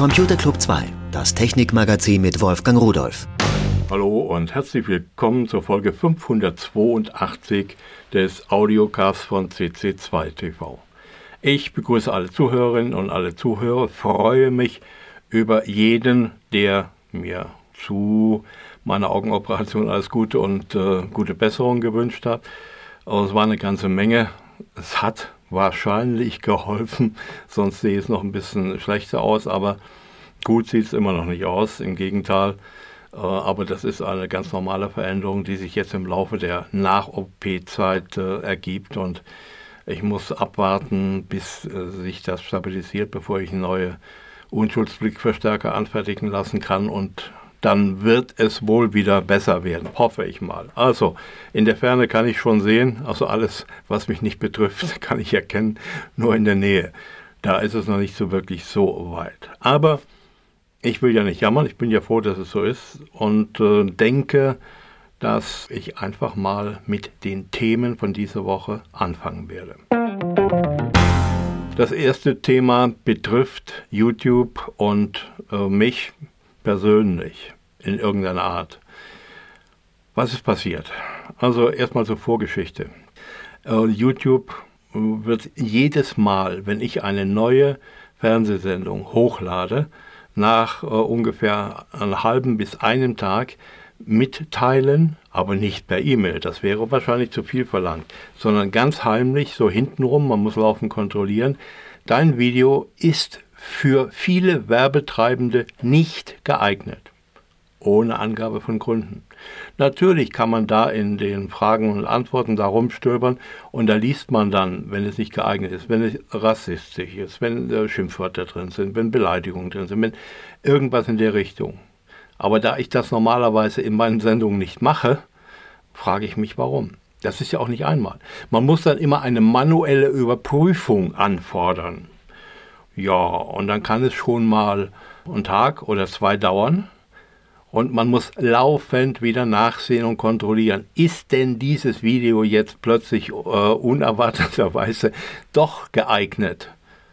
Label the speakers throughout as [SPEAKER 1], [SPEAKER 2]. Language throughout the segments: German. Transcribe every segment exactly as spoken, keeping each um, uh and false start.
[SPEAKER 1] Computer Club zwei, das Technikmagazin mit Wolfgang Rudolph.
[SPEAKER 2] Hallo und herzlich willkommen zur Folge fünfhundertzweiundachtzig des Audiocasts von C C zwei T V. Ich begrüße alle Zuhörerinnen und alle Zuhörer, freue mich über jeden, der mir zu meiner Augenoperation alles Gute und äh, gute Besserung gewünscht hat. Und es war eine ganze Menge. Es hat wahrscheinlich geholfen, sonst sehe es noch ein bisschen schlechter aus, aber gut sieht es immer noch nicht aus, im Gegenteil. Äh, aber das ist eine ganz normale Veränderung, die sich jetzt im Laufe der Nach-O P-Zeit äh, ergibt und ich muss abwarten, bis äh, sich das stabilisiert, bevor ich neue Unschuldsblickverstärker anfertigen lassen kann und dann wird es wohl wieder besser werden, hoffe ich mal. Also, in der Ferne kann ich schon sehen, also alles, was mich nicht betrifft, kann ich erkennen, nur in der Nähe. Da ist es noch nicht so wirklich so weit. Aber ich will ja nicht jammern, ich bin ja froh, dass es so ist und äh, denke, dass ich einfach mal mit den Themen von dieser Woche anfangen werde. Das erste Thema betrifft YouTube und äh, mich persönlich in irgendeiner Art. Was ist passiert? Also erstmal zur Vorgeschichte. Uh, YouTube wird jedes Mal, wenn ich eine neue Fernsehsendung hochlade, nach uh, ungefähr einem halben bis einem Tag mitteilen, aber nicht per E-Mail, das wäre wahrscheinlich zu viel verlangt, sondern ganz heimlich, so hintenrum, man muss laufend kontrollieren, dein Video ist für viele Werbetreibende nicht geeignet. Ohne Angabe von Gründen. Natürlich kann man da in den Fragen und Antworten da rumstöbern und da liest man dann, wenn es nicht geeignet ist, wenn es rassistisch ist, wenn äh, Schimpfwörter drin sind, wenn Beleidigungen drin sind, wenn irgendwas in der Richtung. Aber da ich das normalerweise in meinen Sendungen nicht mache, frage ich mich, warum. Das ist ja auch nicht einmal. Man muss dann immer eine manuelle Überprüfung anfordern. Ja, und dann kann es schon mal einen Tag oder zwei dauern. Und man muss laufend wieder nachsehen und kontrollieren, ist denn dieses Video jetzt plötzlich äh, unerwarteterweise doch geeignet?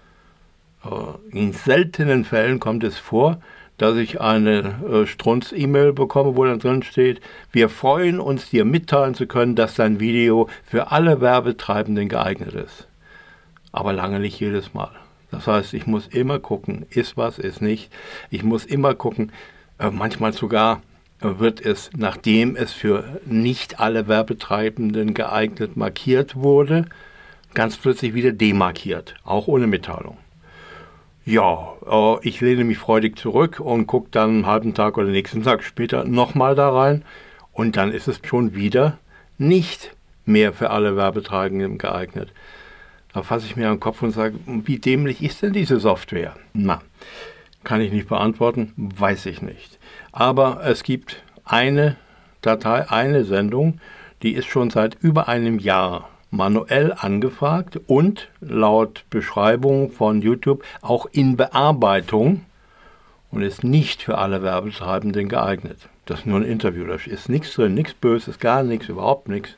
[SPEAKER 2] Äh, in seltenen Fällen kommt es vor, dass ich eine äh, Strunz-E-Mail bekomme, wo dann drin steht, wir freuen uns, dir mitteilen zu können, dass dein Video für alle Werbetreibenden geeignet ist. Aber lange nicht jedes Mal. Das heißt, ich muss immer gucken, ist was, ist nicht. Ich muss immer gucken, manchmal sogar wird es, nachdem es für nicht alle Werbetreibenden geeignet markiert wurde, ganz plötzlich wieder demarkiert, auch ohne Mitteilung. Ja, ich lehne mich freudig zurück und gucke dann einen halben Tag oder nächsten Tag später nochmal da rein und dann ist es schon wieder nicht mehr für alle Werbetreibenden geeignet. Da fasse ich mir an den Kopf und sage, wie dämlich ist denn diese Software? Na, kann ich nicht beantworten, weiß ich nicht. Aber es gibt eine Datei, eine Sendung, die ist schon seit über einem Jahr manuell angefragt und laut Beschreibung von YouTube auch in Bearbeitung und ist nicht für alle Werbetreibenden geeignet. Das ist nur ein Interview, da ist nichts drin, nichts Böses, gar nichts, überhaupt nichts.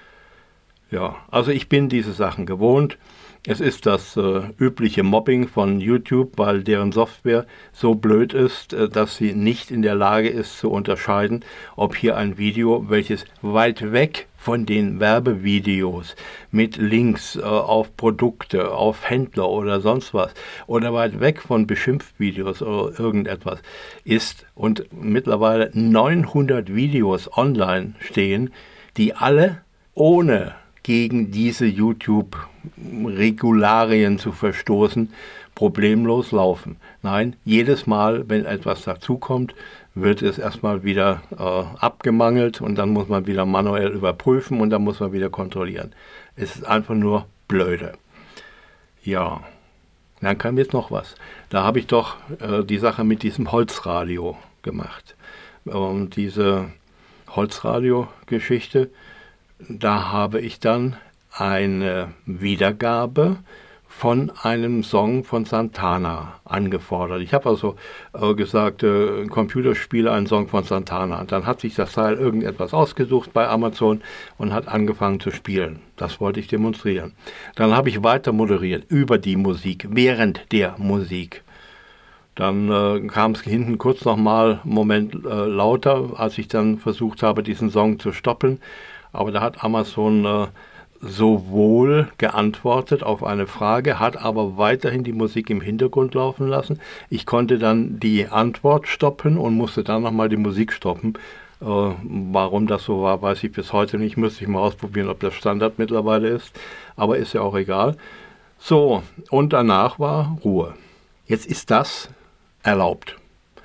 [SPEAKER 2] Ja, also ich bin diese Sachen gewohnt. Es ist das äh, übliche Mobbing von YouTube, weil deren Software so blöd ist, äh, dass sie nicht in der Lage ist zu unterscheiden, ob hier ein Video, welches weit weg von den Werbevideos mit Links äh, auf Produkte, auf Händler oder sonst was oder weit weg von Beschimpfvideos oder irgendetwas ist und mittlerweile neunhundert Videos online stehen, die alle ohne gegen diese YouTube-Regularien zu verstoßen, problemlos laufen. Nein, jedes Mal, wenn etwas dazukommt, wird es erstmal wieder äh, abgemangelt und dann muss man wieder manuell überprüfen und dann muss man wieder kontrollieren. Es ist einfach nur blöde. Ja, dann kam jetzt noch was. Da habe ich doch äh, die Sache mit diesem Holzradio gemacht. Und diese Holzradio-Geschichte, da habe ich dann eine Wiedergabe von einem Song von Santana angefordert. Ich habe also äh, gesagt, äh, Computerspiele einen Song von Santana. Und dann hat sich das Teil irgendetwas ausgesucht bei Amazon und hat angefangen zu spielen. Das wollte ich demonstrieren. Dann habe ich weiter moderiert über die Musik, während der Musik. Dann äh, kam es hinten kurz nochmal einen Moment äh, lauter, als ich dann versucht habe, diesen Song zu stoppen. Aber da hat Amazon äh, sowohl geantwortet auf eine Frage, hat aber weiterhin die Musik im Hintergrund laufen lassen. Ich konnte dann die Antwort stoppen und musste dann nochmal die Musik stoppen. Äh, warum das so war, weiß ich bis heute nicht. Müsste ich mal ausprobieren, ob das Standard mittlerweile ist. Aber ist ja auch egal. So, und danach war Ruhe. Jetzt ist das erlaubt.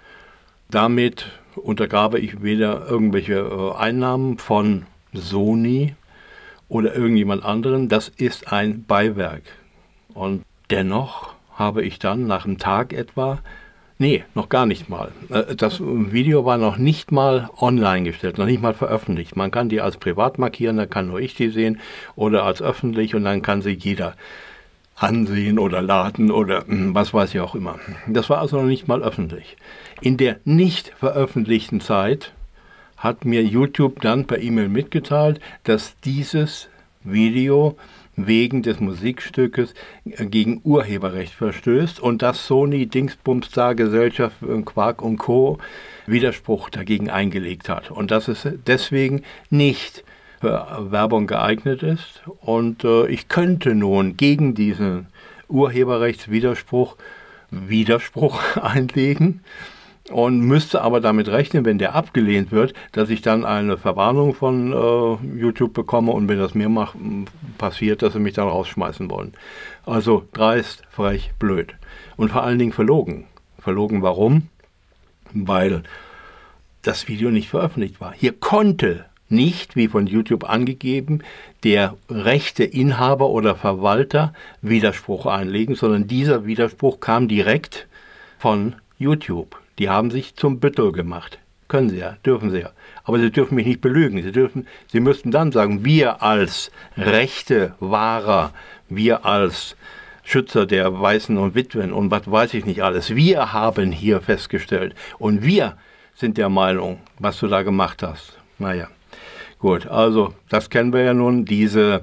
[SPEAKER 2] Damit untergrabe ich weder irgendwelche äh, Einnahmen von Sony oder irgendjemand anderen. Das ist ein Beiwerk. Und dennoch habe ich dann nach einem Tag etwa, nee, noch gar nicht mal. Das Video war noch nicht mal online gestellt, noch nicht mal veröffentlicht. Man kann die als privat markieren, dann kann nur ich die sehen, oder als öffentlich, und dann kann sie jeder ansehen oder laden oder was weiß ich auch immer. Das war also noch nicht mal öffentlich. In der nicht veröffentlichten Zeit hat mir YouTube dann per E-Mail mitgeteilt, dass dieses Video wegen des Musikstückes gegen Urheberrecht verstößt und dass Sony Dingsbums da Gesellschaft Quark und Co. Widerspruch dagegen eingelegt hat und dass es deswegen nicht für Werbung geeignet ist. Und äh, ich könnte nun gegen diesen Urheberrechtswiderspruch Widerspruch einlegen und müsste aber damit rechnen, wenn der abgelehnt wird, dass ich dann eine Verwarnung von äh, YouTube bekomme und wenn das mir macht, passiert, dass sie mich dann rausschmeißen wollen. Also dreist, frech, blöd. Und vor allen Dingen verlogen. Verlogen warum? Weil das Video nicht veröffentlicht war. Hier konnte nicht, wie von YouTube angegeben, der Rechteinhaber oder Verwalter Widerspruch einlegen, sondern dieser Widerspruch kam direkt von YouTube. Die haben sich zum Büttel gemacht. Können sie ja, dürfen sie ja. Aber sie dürfen mich nicht belügen. Sie dürfen, sie müssten dann sagen, wir als Rechtewahrer, wir als Schützer der Weißen und Witwen und was weiß ich nicht alles, wir haben hier festgestellt und wir sind der Meinung, was du da gemacht hast. Naja, gut, also das kennen wir ja nun, diese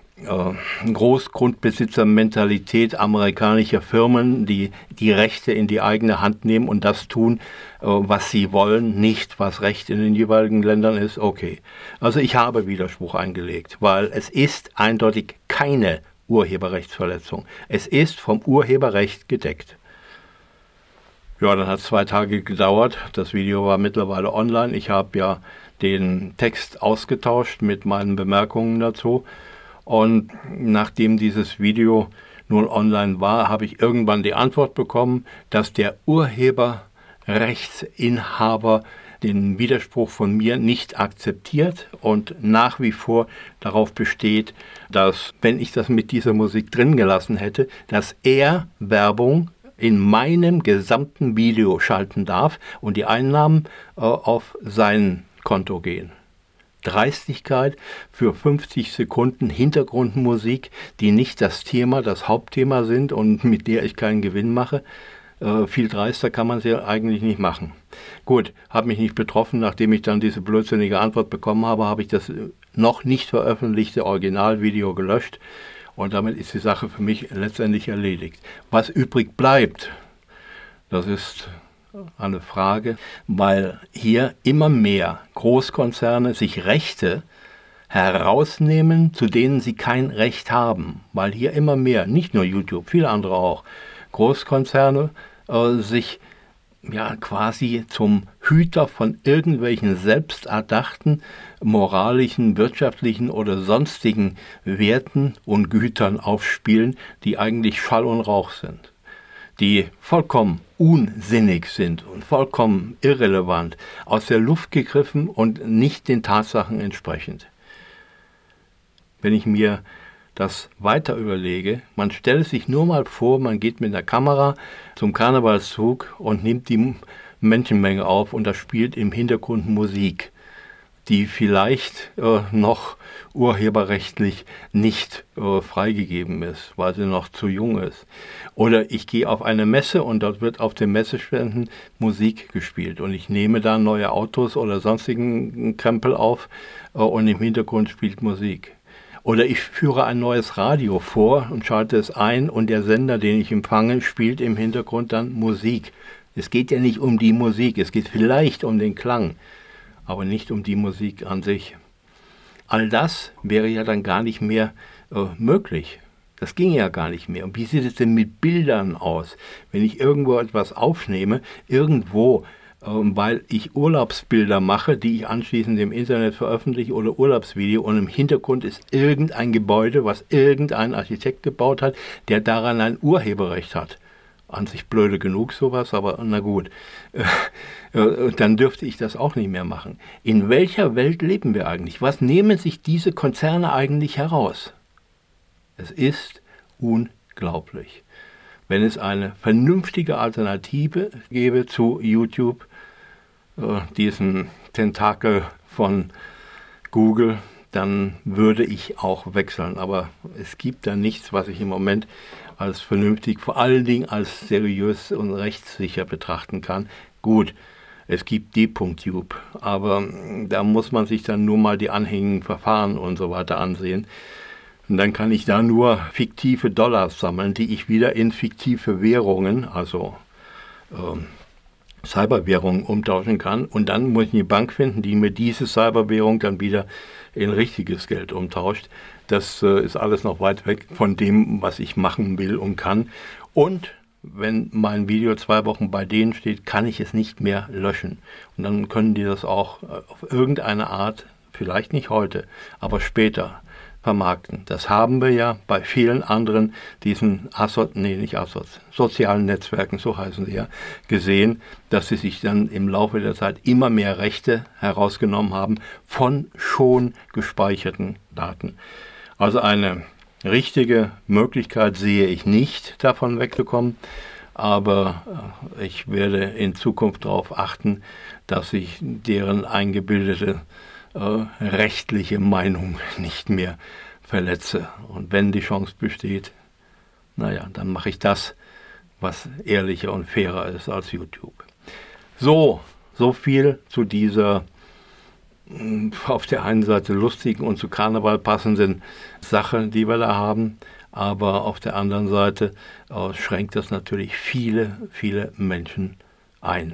[SPEAKER 2] äh, Großgrundbesitzer-Mentalität amerikanischer Firmen, die die Rechte in die eigene Hand nehmen und das tun, äh, was sie wollen, nicht was Recht in den jeweiligen Ländern ist. Okay, also ich habe Widerspruch eingelegt, weil es ist eindeutig keine Urheberrechtsverletzung. Es ist vom Urheberrecht gedeckt. Ja, dann hat es zwei Tage gedauert. Das Video war mittlerweile online. Ich habe ja den Text ausgetauscht mit meinen Bemerkungen dazu. Und nachdem dieses Video nun online war, habe ich irgendwann die Antwort bekommen, dass der Urheberrechtsinhaber den Widerspruch von mir nicht akzeptiert und nach wie vor darauf besteht, dass, wenn ich das mit dieser Musik drin gelassen hätte, dass er Werbung in meinem gesamten Video schalten darf und die Einnahmen äh, auf sein Konto gehen. Dreistigkeit für fünfzig Sekunden Hintergrundmusik, die nicht das Thema, das Hauptthema sind und mit der ich keinen Gewinn mache. Äh, viel dreister kann man sie eigentlich nicht machen. Gut, habe mich nicht betroffen, nachdem ich dann diese blödsinnige Antwort bekommen habe, habe ich das noch nicht veröffentlichte Originalvideo gelöscht und damit ist die Sache für mich letztendlich erledigt. Was übrig bleibt, das ist eine Frage, weil hier immer mehr Großkonzerne sich Rechte herausnehmen, zu denen sie kein Recht haben, weil hier immer mehr, nicht nur YouTube, viele andere auch, Großkonzerne äh, sich ja quasi zum Hüter von irgendwelchen selbsterdachten moralischen, wirtschaftlichen oder sonstigen Werten und Gütern aufspielen, die eigentlich Schall und Rauch sind, die vollkommen unsinnig sind und vollkommen irrelevant, aus der Luft gegriffen und nicht den Tatsachen entsprechend. Wenn ich mir das weiter überlege, man stellt sich nur mal vor, man geht mit der Kamera zum Karnevalszug und nimmt die Menschenmenge auf und da spielt im Hintergrund Musik, die vielleicht äh, noch urheberrechtlich nicht äh, freigegeben ist, weil sie noch zu jung ist. Oder ich gehe auf eine Messe und dort wird auf den Messeständen Musik gespielt und ich nehme da neue Autos oder sonstigen Krempel auf äh, und im Hintergrund spielt Musik. Oder ich führe ein neues Radio vor und schalte es ein und der Sender, den ich empfange, spielt im Hintergrund dann Musik Es geht ja nicht um die Musik, es geht vielleicht um den Klang, aber nicht um die Musik an sich. All das wäre ja dann gar nicht mehr äh, möglich. Das ging ja gar nicht mehr. Und wie sieht es denn mit Bildern aus? Wenn ich irgendwo etwas aufnehme, irgendwo, ähm, weil ich Urlaubsbilder mache, die ich anschließend im Internet veröffentliche oder Urlaubsvideo und im Hintergrund ist irgendein Gebäude, was irgendein Architekt gebaut hat, der daran ein Urheberrecht hat. An sich blöde genug sowas, aber na gut. Dann dürfte ich das auch nicht mehr machen. In welcher Welt leben wir eigentlich? Was nehmen sich diese Konzerne eigentlich heraus? Es ist unglaublich. Wenn es eine vernünftige Alternative gäbe zu YouTube, diesen Tentakel von Google, dann würde ich auch wechseln. Aber es gibt da nichts, was ich im Moment als vernünftig, vor allen Dingen als seriös und rechtssicher betrachten kann. Gut, es gibt D.Tube, aber da muss man sich dann nur mal die anhängigen Verfahren und so weiter ansehen. Und dann kann ich da nur fiktive Dollars sammeln, die ich wieder in fiktive Währungen, also ähm, Cyberwährungen umtauschen kann. Und dann muss ich eine Bank finden, die mir diese Cyberwährung dann wieder in richtiges Geld umtauscht. Das äh, ist alles noch weit weg von dem, was ich machen will und kann. Und wenn mein Video zwei Wochen bei denen steht, kann ich es nicht mehr löschen. Und dann können die das auch auf irgendeine Art, vielleicht nicht heute, aber später vermarkten. Das haben wir ja bei vielen anderen, diesen Assoz, nee, nicht Assoz, sozialen Netzwerken, so heißen sie ja, gesehen, dass sie sich dann im Laufe der Zeit immer mehr Rechte herausgenommen haben von schon gespeicherten Daten. Also eine richtige Möglichkeit sehe ich nicht, davon wegzukommen, aber ich werde in Zukunft darauf achten, dass ich deren eingebildete äh, rechtliche Meinung nicht mehr verletze. Und wenn die Chance besteht, naja, dann mache ich das, was ehrlicher und fairer ist als YouTube. So, so viel zu dieser auf der einen Seite lustigen und zu Karneval passenden Sache, die wir da haben, aber auf der anderen Seite äh, schränkt das natürlich viele, viele Menschen ein.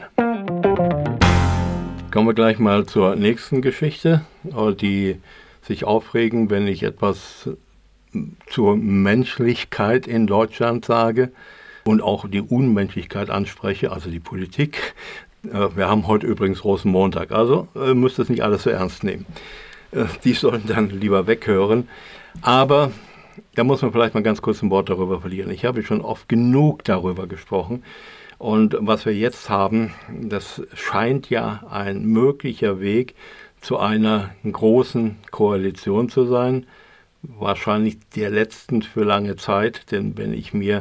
[SPEAKER 2] Kommen wir gleich mal zur nächsten Geschichte, äh, die sich aufregen, wenn ich etwas zur Menschlichkeit in Deutschland sage und auch die Unmenschlichkeit anspreche, also die Politik. Wir haben heute übrigens Rosenmontag, also äh, müsst es nicht alles so ernst nehmen. Äh, die sollen dann lieber weghören. Aber da muss man vielleicht mal ganz kurz ein Wort darüber verlieren. Ich habe schon oft genug darüber gesprochen. Und was wir jetzt haben, das scheint ja ein möglicher Weg zu einer großen Koalition zu sein. Wahrscheinlich der letzten für lange Zeit, denn wenn ich mir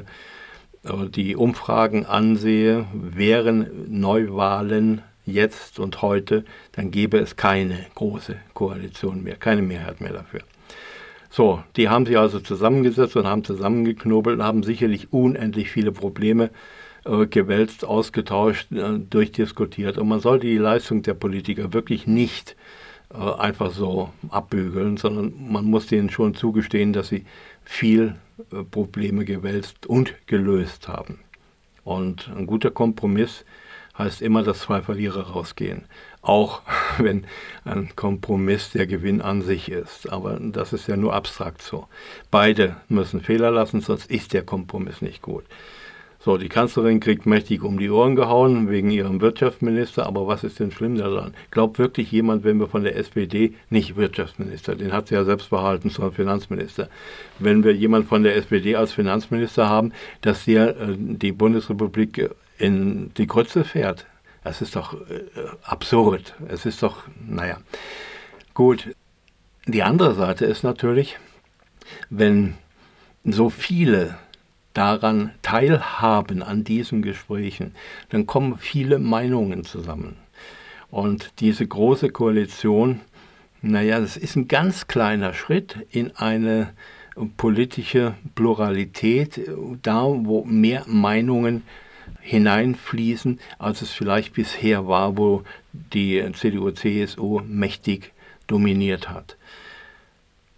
[SPEAKER 2] die Umfragen ansehe, wären Neuwahlen jetzt und heute, dann gäbe es keine große Koalition mehr, keine Mehrheit mehr dafür. So, die haben sich also zusammengesetzt und haben zusammengeknobelt und haben sicherlich unendlich viele Probleme äh, gewälzt, ausgetauscht, äh, durchdiskutiert. Und man sollte die Leistung der Politiker wirklich nicht äh, einfach so abbügeln, sondern man muss denen schon zugestehen, dass sie viel Probleme gewälzt und gelöst haben. Und ein guter Kompromiss heißt immer, dass zwei Verlierer rausgehen. Auch wenn ein Kompromiss der Gewinn an sich ist. Aber das ist ja nur abstrakt so. Beide müssen Fehler lassen, sonst ist der Kompromiss nicht gut. So, die Kanzlerin kriegt mächtig um die Ohren gehauen wegen ihrem Wirtschaftsminister, aber was ist denn schlimm daran? Glaubt wirklich jemand, wenn wir von der S P D, nicht Wirtschaftsminister, den hat sie ja selbst behalten, sondern Finanzminister, wenn wir jemand von der S P D als Finanzminister haben, dass der äh, die Bundesrepublik in die Grütze fährt? Das ist doch äh, absurd. Es ist doch, naja. Gut, die andere Seite ist natürlich, wenn so viele daran teilhaben, an diesen Gesprächen, dann kommen viele Meinungen zusammen. Und diese große Koalition, naja, das ist ein ganz kleiner Schritt in eine politische Pluralität, da wo mehr Meinungen hineinfließen, als es vielleicht bisher war, wo die C D U C S U mächtig dominiert hat.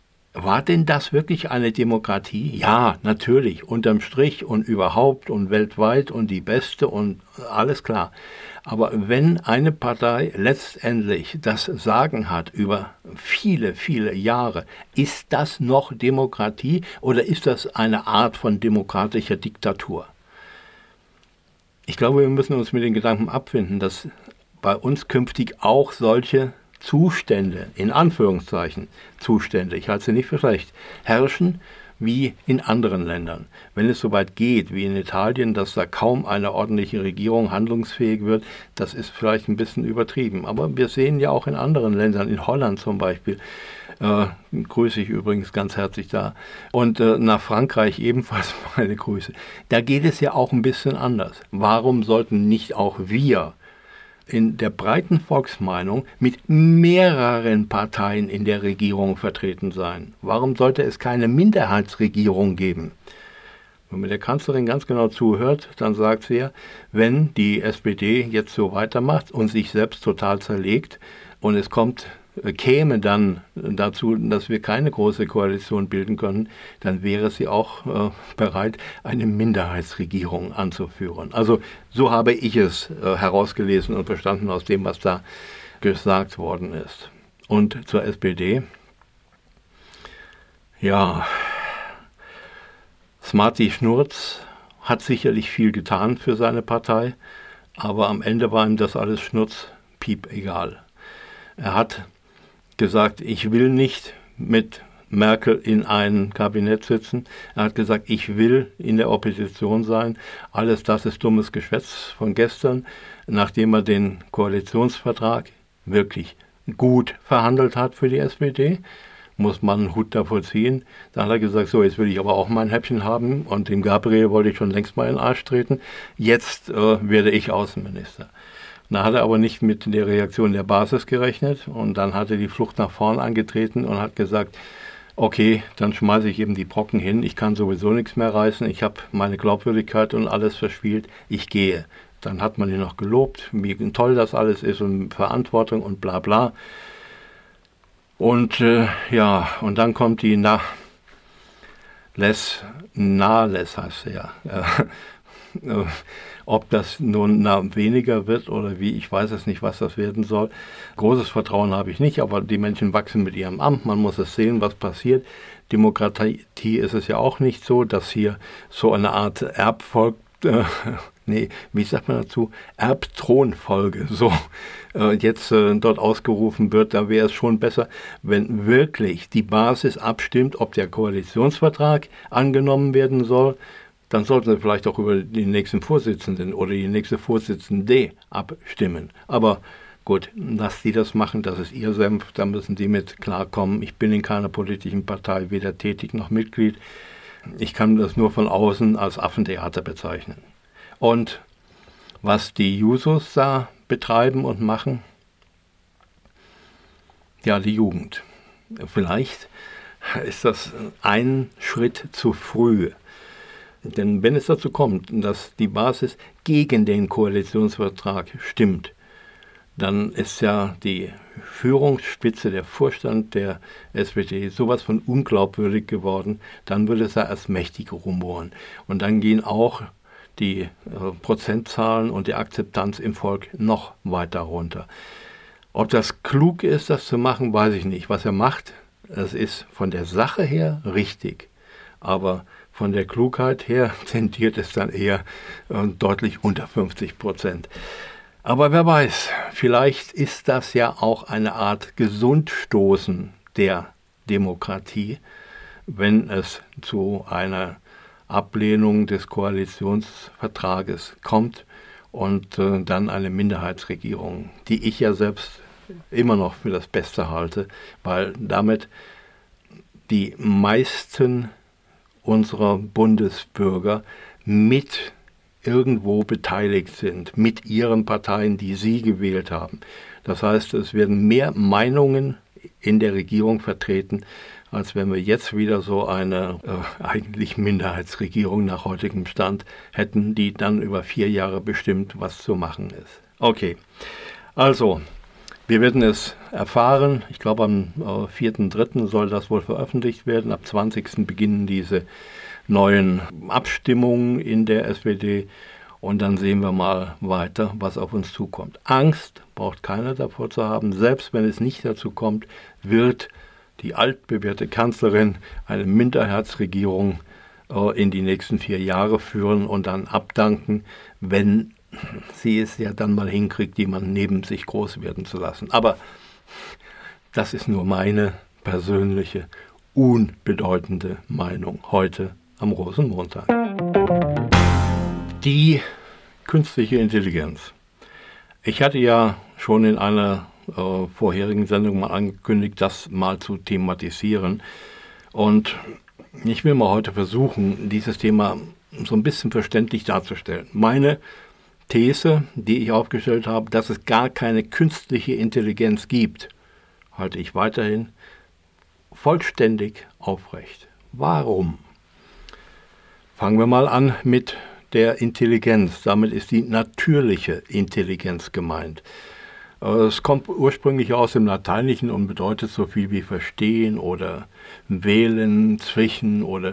[SPEAKER 2] war denn das wirklich eine Demokratie? Ja, natürlich, unterm Strich und überhaupt und weltweit und die beste und alles klar. Aber wenn eine Partei letztendlich das Sagen hat über viele, viele Jahre, ist das noch Demokratie oder ist das eine Art von demokratischer Diktatur? Ich glaube, wir müssen uns mit den Gedanken abfinden, dass bei uns künftig auch solche Zustände, in Anführungszeichen Zustände, ich halte sie nicht für schlecht, herrschen wie in anderen Ländern. Wenn es soweit geht, wie in Italien, dass da kaum eine ordentliche Regierung handlungsfähig wird, das ist vielleicht ein bisschen übertrieben. Aber wir sehen ja auch in anderen Ländern, in Holland zum Beispiel, äh, grüße ich übrigens ganz herzlich da, und äh, nach Frankreich ebenfalls meine Grüße. Da geht es ja auch ein bisschen anders. Warum sollten nicht auch wir in der breiten Volksmeinung mit mehreren Parteien in der Regierung vertreten sein? Warum sollte es keine Minderheitsregierung geben? Wenn man der Kanzlerin ganz genau zuhört, dann sagt sie ja, wenn die S P D jetzt so weitermacht und sich selbst total zerlegt und es kommt, käme dann dazu, dass wir keine große Koalition bilden können, dann wäre sie auch äh, bereit, eine Minderheitsregierung anzuführen. Also so habe ich es äh, herausgelesen und verstanden aus dem, was da gesagt worden ist. Und zur S P D. Ja, Smarty Schnurz hat sicherlich viel getan für seine Partei, aber am Ende war ihm das alles Schnurz, piep, egal. Er hat gesagt, ich will nicht mit Merkel in einem Kabinett sitzen. Er hat gesagt, ich will in der Opposition sein. Alles das ist dummes Geschwätz von gestern, nachdem er den Koalitionsvertrag wirklich gut verhandelt hat für die S P D. Muss man einen Hut davor ziehen. Dann hat er gesagt, so, jetzt will ich aber auch mein Häppchen haben und dem Gabriel wollte ich schon längst mal in den Arsch treten. Jetzt äh, werde ich Außenminister. Da hat er aber nicht mit der Reaktion der Basis gerechnet und dann hat er die Flucht nach vorn angetreten und hat gesagt, okay, dann schmeiße ich eben die Brocken hin, ich kann sowieso nichts mehr reißen, ich habe meine Glaubwürdigkeit und alles verspielt, ich gehe. Dann hat man ihn noch gelobt, wie toll das alles ist und Verantwortung und bla bla. Und äh, ja, und dann kommt die Na... Les... Nahles heißt sie ja. Äh, Ob das nun na, weniger wird oder wie, ich weiß es nicht, was das werden soll. Großes Vertrauen habe ich nicht, aber die Menschen wachsen mit ihrem Amt. Man muss es sehen, was passiert. Demokratie ist es ja auch nicht so, dass hier so eine Art Erbfolg, äh, nee, wie sagt man dazu, Erbthronfolge, so äh, jetzt äh, dort ausgerufen wird. Da wäre es schon besser, wenn wirklich die Basis abstimmt, ob der Koalitionsvertrag angenommen werden soll. Dann sollten sie vielleicht auch über den nächsten Vorsitzenden oder die nächste Vorsitzende abstimmen. Aber gut, dass die das machen, das ist ihr Senf, da müssen die mit klarkommen. Ich bin in keiner politischen Partei weder tätig noch Mitglied. Ich kann das nur von außen als Affentheater bezeichnen. Und was die Jusos da betreiben und machen, ja, die Jugend. Vielleicht ist das ein Schritt zu früh. Denn wenn es dazu kommt, dass die Basis gegen den Koalitionsvertrag stimmt, dann ist ja die Führungsspitze, der Vorstand der S P D sowas von unglaubwürdig geworden, dann wird es ja erst mächtig rumoren. Und dann gehen auch die äh, Prozentzahlen und die Akzeptanz im Volk noch weiter runter. Ob das klug ist, das zu machen, weiß ich nicht. Was er macht, das ist von der Sache her richtig, aber von der Klugheit her tendiert es dann eher äh, deutlich unter fünfzig Prozent. Aber wer weiß, vielleicht ist das ja auch eine Art Gesundstoßen der Demokratie, wenn es zu einer Ablehnung des Koalitionsvertrages kommt und äh, dann eine Minderheitsregierung, die ich ja selbst immer noch für das Beste halte, weil damit die meisten unserer Bundesbürger mit irgendwo beteiligt sind, mit ihren Parteien, die sie gewählt haben. Das heißt, es werden mehr Meinungen in der Regierung vertreten, als wenn wir jetzt wieder so eine äh, eigentlich Minderheitsregierung nach heutigem Stand hätten, die dann über vier Jahre bestimmt, was zu machen ist. Okay, also Wir werden es erfahren. Ich glaube, am äh, vierten dritten soll das wohl veröffentlicht werden. Ab zwanzigsten beginnen diese neuen Abstimmungen in der S P D. Und dann sehen wir mal weiter, was auf uns zukommt. Angst braucht keiner davor zu haben. Selbst wenn es nicht dazu kommt, wird die altbewährte Kanzlerin eine Minderheitsregierung äh, in die nächsten vier Jahre führen und dann abdanken, wenn sie es ja dann mal hinkriegt, jemanden neben sich groß werden zu lassen. Aber das ist nur meine persönliche, unbedeutende Meinung heute am Rosenmontag. Die künstliche Intelligenz. Ich hatte ja schon in einer äh, vorherigen Sendung mal angekündigt, das mal zu thematisieren. Und ich will mal heute versuchen, dieses Thema so ein bisschen verständlich darzustellen. Meine These, die ich aufgestellt habe, dass es gar keine künstliche Intelligenz gibt, halte ich weiterhin vollständig aufrecht. Warum? Fangen wir mal an mit der Intelligenz. Damit ist die natürliche Intelligenz gemeint. Es kommt ursprünglich aus dem Lateinischen und bedeutet so viel wie verstehen oder wählen zwischen oder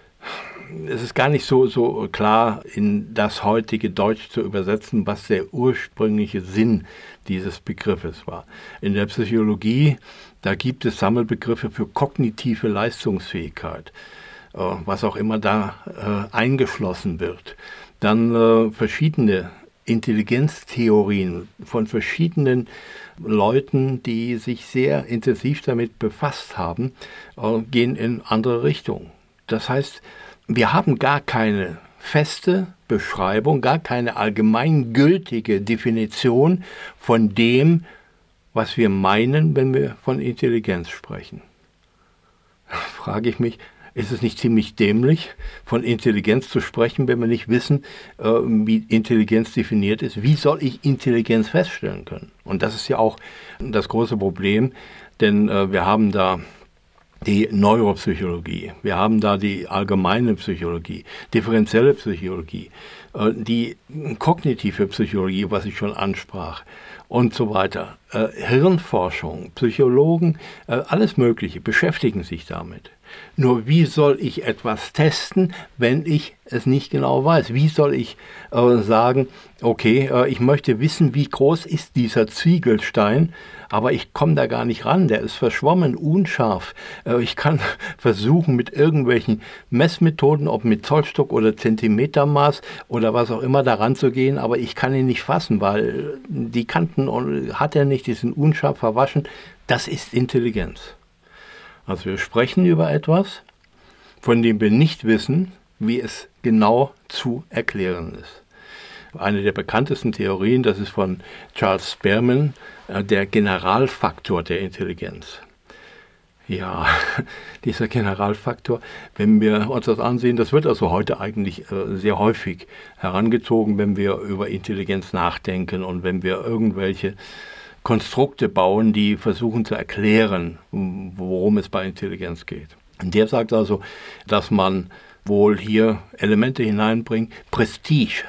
[SPEAKER 2] es ist gar nicht so, so klar in das heutige Deutsch zu übersetzen, was der ursprüngliche Sinn dieses Begriffes war. In der Psychologie, da gibt es Sammelbegriffe für kognitive Leistungsfähigkeit, äh, was auch immer da äh, eingeschlossen wird. Dann äh, verschiedene Intelligenztheorien von verschiedenen Leuten, die sich sehr intensiv damit befasst haben, äh, gehen in andere Richtungen. Das heißt, wir haben gar keine feste Beschreibung, gar keine allgemeingültige Definition von dem, was wir meinen, wenn wir von Intelligenz sprechen. Da frage ich mich, ist es nicht ziemlich dämlich, von Intelligenz zu sprechen, wenn wir nicht wissen, äh, wie Intelligenz definiert ist? Wie soll ich Intelligenz feststellen können? Und das ist ja auch das große Problem, denn äh, wir haben da die Neuropsychologie, wir haben da die allgemeine Psychologie, differenzielle Psychologie, äh, die kognitive Psychologie, was ich schon ansprach, und so weiter. Äh, Hirnforschung, Psychologen, äh, alles Mögliche beschäftigen sich damit. Nur wie soll ich etwas testen, wenn ich es nicht genau weiß? Wie soll ich äh, sagen, okay, äh, ich möchte wissen, wie groß ist dieser Ziegelstein, aber ich komme da gar nicht ran, der ist verschwommen, unscharf. Äh, ich kann versuchen mit irgendwelchen Messmethoden, ob mit Zollstock oder Zentimetermaß oder was auch immer, da ranzugehen, aber ich kann ihn nicht fassen, weil die Kanten hat er nicht, die sind unscharf, verwaschen. Das ist Intelligenz. Also wir sprechen über etwas, von dem wir nicht wissen, wie es genau zu erklären ist. Eine der bekanntesten Theorien, das ist von Charles Spearman, der Generalfaktor der Intelligenz. Ja, dieser Generalfaktor, wenn wir uns das ansehen, das wird also heute eigentlich sehr häufig herangezogen, wenn wir über Intelligenz nachdenken und wenn wir irgendwelche Konstrukte bauen, die versuchen zu erklären, worum es bei Intelligenz geht. Und der sagt also, dass man wohl hier Elemente hineinbringt, Prestige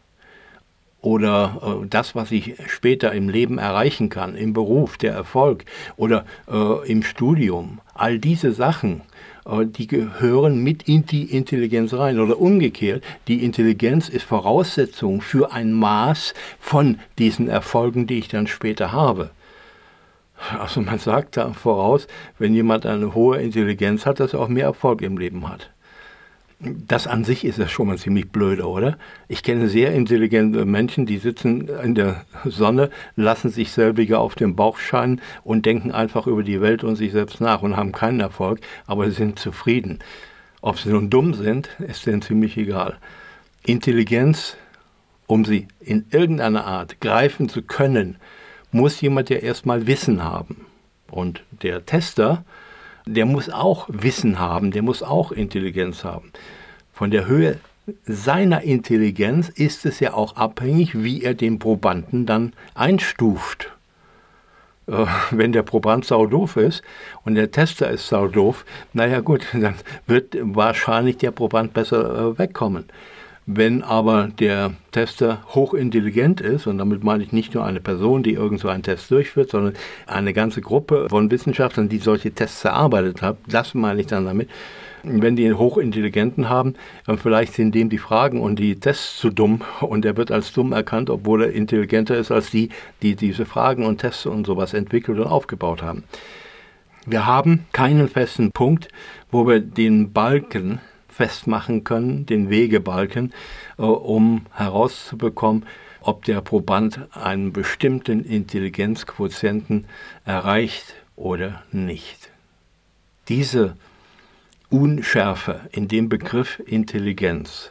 [SPEAKER 2] oder äh, das, was ich später im Leben erreichen kann, im Beruf, der Erfolg oder äh, im Studium. All diese Sachen, äh, die gehören mit in die Intelligenz rein. Oder umgekehrt, die Intelligenz ist Voraussetzung für ein Maß von diesen Erfolgen, die ich dann später habe. Also man sagt da voraus, wenn jemand eine hohe Intelligenz hat, dass er auch mehr Erfolg im Leben hat. Das an sich ist ja schon mal ziemlich blöde, oder? Ich kenne sehr intelligente Menschen, die sitzen in der Sonne, lassen sich selbige auf den Bauch scheinen und denken einfach über die Welt und sich selbst nach und haben keinen Erfolg, aber sie sind zufrieden. Ob sie nun dumm sind, ist denen ziemlich egal. Intelligenz, um sie in irgendeiner Art greifen zu können, muss jemand ja erstmal Wissen haben. Und der Tester, der muss auch Wissen haben, der muss auch Intelligenz haben. Von der Höhe seiner Intelligenz ist es ja auch abhängig, wie er den Probanden dann einstuft. Äh, wenn der Proband saudoof ist und der Tester ist saudoof, naja gut, dann wird wahrscheinlich der Proband besser äh, wegkommen. Wenn aber der Tester hochintelligent ist, und damit meine ich nicht nur eine Person, die irgend so einen Test durchführt, sondern eine ganze Gruppe von Wissenschaftlern, die solche Tests erarbeitet haben, das meine ich dann damit. Wenn die einen Hochintelligenten haben, dann vielleicht sind dem die Fragen und die Tests zu dumm und er wird als dumm erkannt, obwohl er intelligenter ist als die, die diese Fragen und Tests und sowas entwickelt und aufgebaut haben. Wir haben keinen festen Punkt, wo wir den Balken festmachen können, den Wegebalken, äh, um herauszubekommen, ob der Proband einen bestimmten Intelligenzquotienten erreicht oder nicht. Diese Unschärfe in dem Begriff Intelligenz,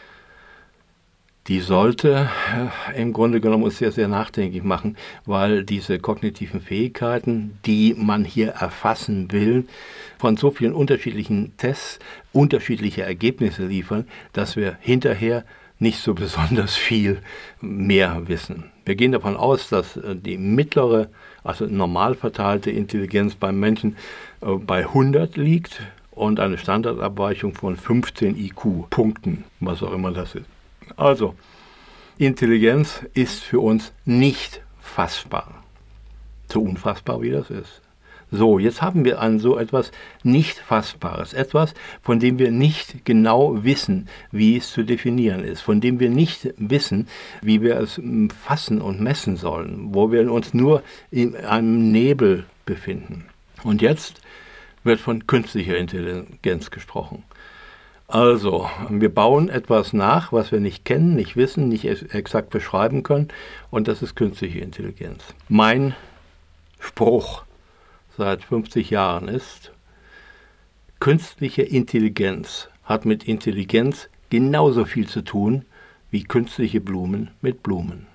[SPEAKER 2] die sollte äh, im Grunde genommen uns sehr, sehr nachdenklich machen, weil diese kognitiven Fähigkeiten, die man hier erfassen will, von so vielen unterschiedlichen Tests unterschiedliche Ergebnisse liefern, dass wir hinterher nicht so besonders viel mehr wissen. Wir gehen davon aus, dass äh, die mittlere, also normal verteilte Intelligenz beim Menschen äh, bei hundert liegt und eine Standardabweichung von fünfzehn I Q-Punkten, was auch immer das ist. Also, Intelligenz ist für uns nicht fassbar. So unfassbar wie das ist. So, jetzt haben wir an so etwas nicht Fassbares, etwas, von dem wir nicht genau wissen, wie es zu definieren ist, von dem wir nicht wissen, wie wir es fassen und messen sollen, wo wir uns nur in einem Nebel befinden. Und jetzt wird von künstlicher Intelligenz gesprochen. Also, wir bauen etwas nach, was wir nicht kennen, nicht wissen, nicht exakt beschreiben können, und das ist künstliche Intelligenz. Mein Spruch seit fünfzig Jahren ist: Künstliche Intelligenz hat mit Intelligenz genauso viel zu tun wie künstliche Blumen mit Blumen.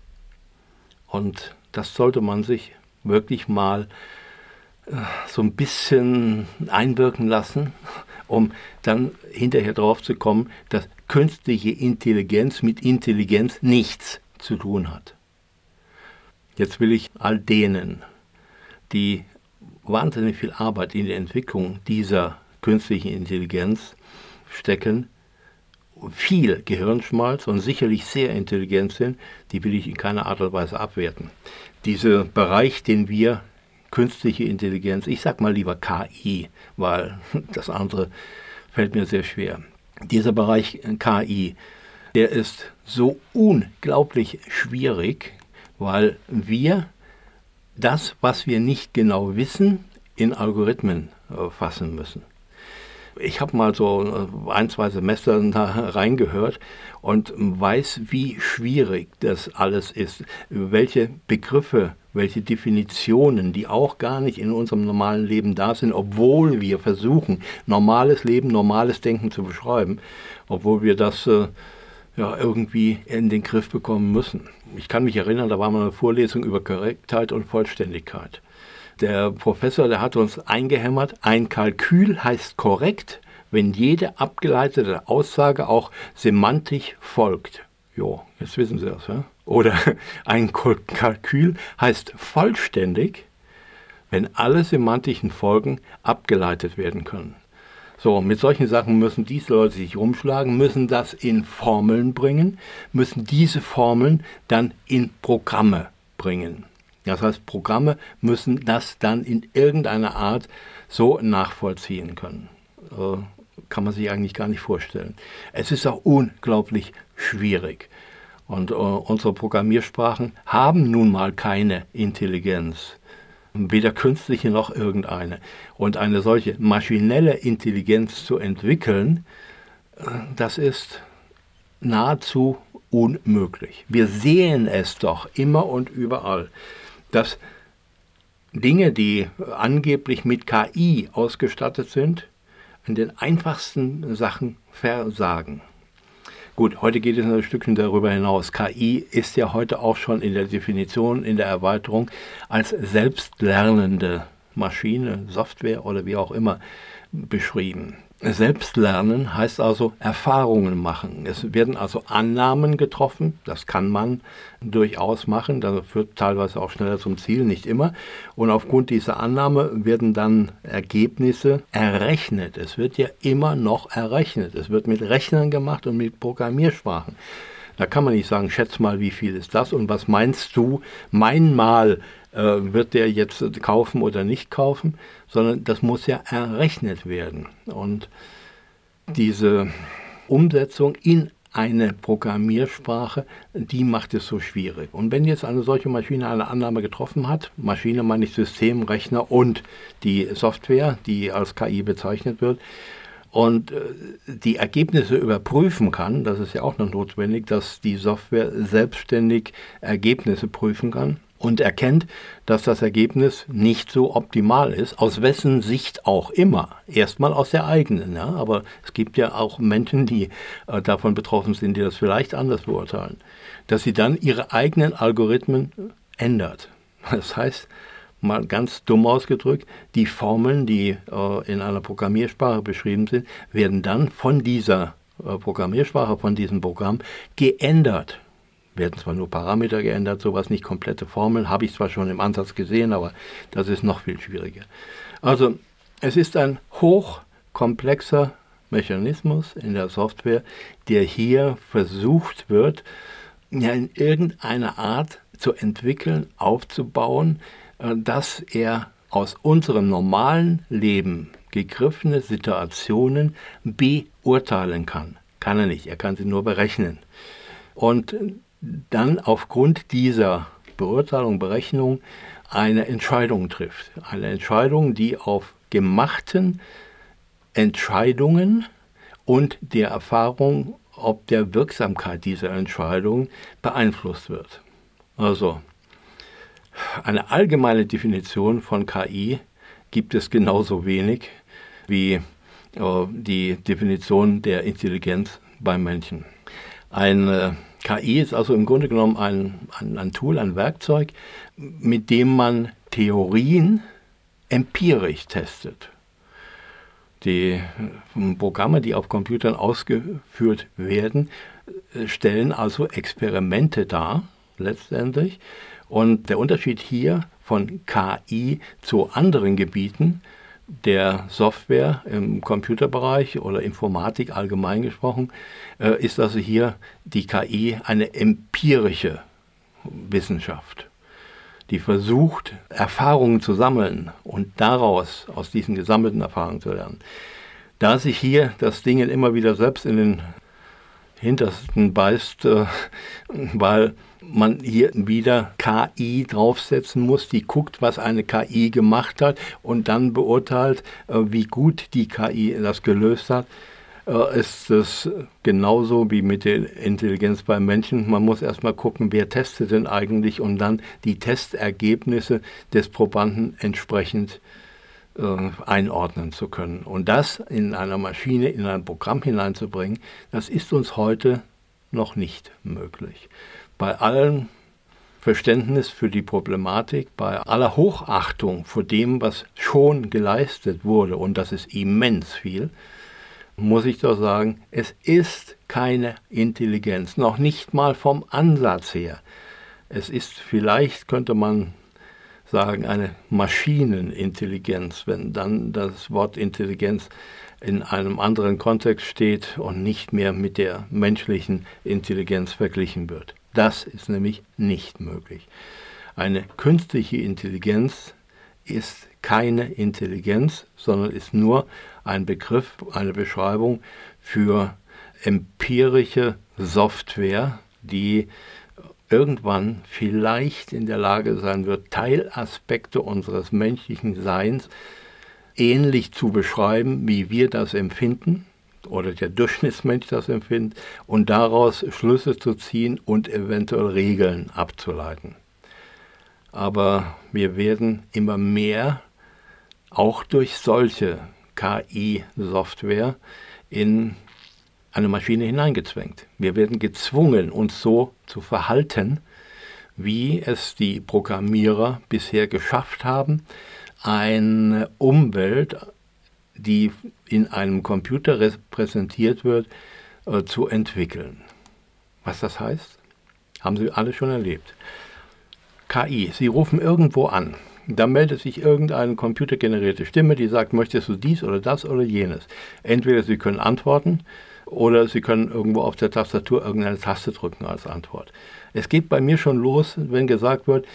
[SPEAKER 2] Und das sollte man sich wirklich mal so ein bisschen einwirken lassen, um dann hinterher drauf zu kommen, dass künstliche Intelligenz mit Intelligenz nichts zu tun hat. Jetzt will ich all denen, die wahnsinnig viel Arbeit in die Entwicklung dieser künstlichen Intelligenz stecken, viel Gehirnschmalz und sicherlich sehr intelligent sind, die will ich in keiner Art und Weise abwerten. Dieser Bereich, den wir künstliche Intelligenz, ich sag mal lieber K I, weil das andere fällt mir sehr schwer. Dieser Bereich K I, der ist so unglaublich schwierig, weil wir das, was wir nicht genau wissen, in Algorithmen äh, fassen müssen. Ich habe mal so ein, zwei Semester da reingehört und weiß, wie schwierig das alles ist, welche Begriffe, welche Definitionen, die auch gar nicht in unserem normalen Leben da sind, obwohl wir versuchen, normales Leben, normales Denken zu beschreiben, obwohl wir das äh, ja, irgendwie in den Griff bekommen müssen. Ich kann mich erinnern, da war mal eine Vorlesung über Korrektheit und Vollständigkeit. Der Professor, der hat uns eingehämmert, ein Kalkül heißt korrekt, wenn jede abgeleitete Aussage auch semantisch folgt. Jo, jetzt wissen Sie das, ja? Oder ein Kalkül heißt vollständig, wenn alle semantischen Folgen abgeleitet werden können. So, mit solchen Sachen müssen diese Leute sich rumschlagen, müssen das in Formeln bringen, müssen diese Formeln dann in Programme bringen. Das heißt, Programme müssen das dann in irgendeiner Art so nachvollziehen können. Äh, kann man sich eigentlich gar nicht vorstellen. Es ist auch unglaublich schwierig. Und äh, unsere Programmiersprachen haben nun mal keine Intelligenz. Weder künstliche noch irgendeine. Und eine solche maschinelle Intelligenz zu entwickeln, äh, das ist nahezu unmöglich. Wir sehen es doch immer und überall, dass Dinge, die angeblich mit K I ausgestattet sind, in den einfachsten Sachen versagen. Gut, heute geht es ein Stückchen darüber hinaus. K I ist ja heute auch schon in der Definition, in der Erweiterung als selbstlernende Maschine, Software oder wie auch immer beschrieben. Selbstlernen heißt also Erfahrungen machen. Es werden also Annahmen getroffen, das kann man durchaus machen, das führt teilweise auch schneller zum Ziel, nicht immer. Und aufgrund dieser Annahme werden dann Ergebnisse errechnet. Es wird ja immer noch errechnet. Es wird mit Rechnern gemacht und mit Programmiersprachen. Da kann man nicht sagen, schätz mal, wie viel ist das und was meinst du, mein Mal, äh, wird der jetzt kaufen oder nicht kaufen, sondern das muss ja errechnet werden. Und diese Umsetzung in eine Programmiersprache, die macht es so schwierig. Und wenn jetzt eine solche Maschine eine Annahme getroffen hat, Maschine meine ich System, Rechner und die Software, die als K I bezeichnet wird, und die Ergebnisse überprüfen kann, das ist ja auch noch notwendig, dass die Software selbstständig Ergebnisse prüfen kann und erkennt, dass das Ergebnis nicht so optimal ist, aus wessen Sicht auch immer. Erstmal aus der eigenen, ja, aber es gibt ja auch Menschen, die äh, davon betroffen sind, die das vielleicht anders beurteilen, dass sie dann ihre eigenen Algorithmen ändert. Das heißt, mal ganz dumm ausgedrückt, die Formeln, die äh, in einer Programmiersprache beschrieben sind, werden dann von dieser äh, Programmiersprache, von diesem Programm geändert. Werden zwar nur Parameter geändert, sowas nicht komplette Formeln, habe ich zwar schon im Ansatz gesehen, aber das ist noch viel schwieriger. Also es ist ein hochkomplexer Mechanismus in der Software, der hier versucht wird, ja, in irgendeiner Art zu entwickeln, aufzubauen, dass er aus unserem normalen Leben gegriffene Situationen beurteilen kann. Kann er nicht, er kann sie nur berechnen. Und dann aufgrund dieser Beurteilung, Berechnung eine Entscheidung trifft. Eine Entscheidung, die auf gemachten Entscheidungen und der Erfahrung, ob der Wirksamkeit dieser Entscheidung beeinflusst wird. Also, eine allgemeine Definition von K I gibt es genauso wenig wie äh, die Definition der Intelligenz beim Menschen. Eine K I ist also im Grunde genommen ein, ein, ein Tool, ein Werkzeug, mit dem man Theorien empirisch testet. Die Programme, die auf Computern ausgeführt werden, stellen also Experimente dar, letztendlich. Und der Unterschied hier von K I zu anderen Gebieten der Software im Computerbereich oder Informatik allgemein gesprochen, äh, ist also hier die K I eine empirische Wissenschaft, die versucht, Erfahrungen zu sammeln und daraus, aus diesen gesammelten Erfahrungen zu lernen. Da sich hier das Ding immer wieder selbst in den Hintersten beißt, äh, weil man hier wieder K I draufsetzen muss, die guckt, was eine K I gemacht hat und dann beurteilt, äh, wie gut die K I das gelöst hat, äh, ist es genauso wie mit der Intelligenz beim Menschen. Man muss erstmal gucken, wer testet denn eigentlich und dann die Testergebnisse des Probanden entsprechend äh, einordnen zu können. Und das in einer Maschine, in ein Programm hineinzubringen, das ist uns heute noch nicht möglich. Bei allem Verständnis für die Problematik, bei aller Hochachtung vor dem, was schon geleistet wurde, und das ist immens viel, muss ich doch sagen, es ist keine Intelligenz, noch nicht mal vom Ansatz her. Es ist vielleicht, könnte man sagen, eine Maschinenintelligenz, wenn dann das Wort Intelligenz in einem anderen Kontext steht und nicht mehr mit der menschlichen Intelligenz verglichen wird. Das ist nämlich nicht möglich. Eine künstliche Intelligenz ist keine Intelligenz, sondern ist nur ein Begriff, eine Beschreibung für empirische Software, die irgendwann vielleicht in der Lage sein wird, Teilaspekte unseres menschlichen Seins ähnlich zu beschreiben, wie wir das empfinden oder der Durchschnittsmensch das empfindet und daraus Schlüsse zu ziehen und eventuell Regeln abzuleiten. Aber wir werden immer mehr auch durch solche K I-Software in eine Maschine hineingezwängt. Wir werden gezwungen, uns so zu verhalten, wie es die Programmierer bisher geschafft haben, eine Umwelt, die in einem Computer repräsentiert wird, äh, zu entwickeln. Was das heißt, haben Sie alle schon erlebt. K I, Sie rufen irgendwo an. Da meldet sich irgendeine computergenerierte Stimme, die sagt, möchtest du dies oder das oder jenes. Entweder Sie können antworten oder Sie können irgendwo auf der Tastatur irgendeine Taste drücken als Antwort. Es geht bei mir schon los, wenn gesagt wird,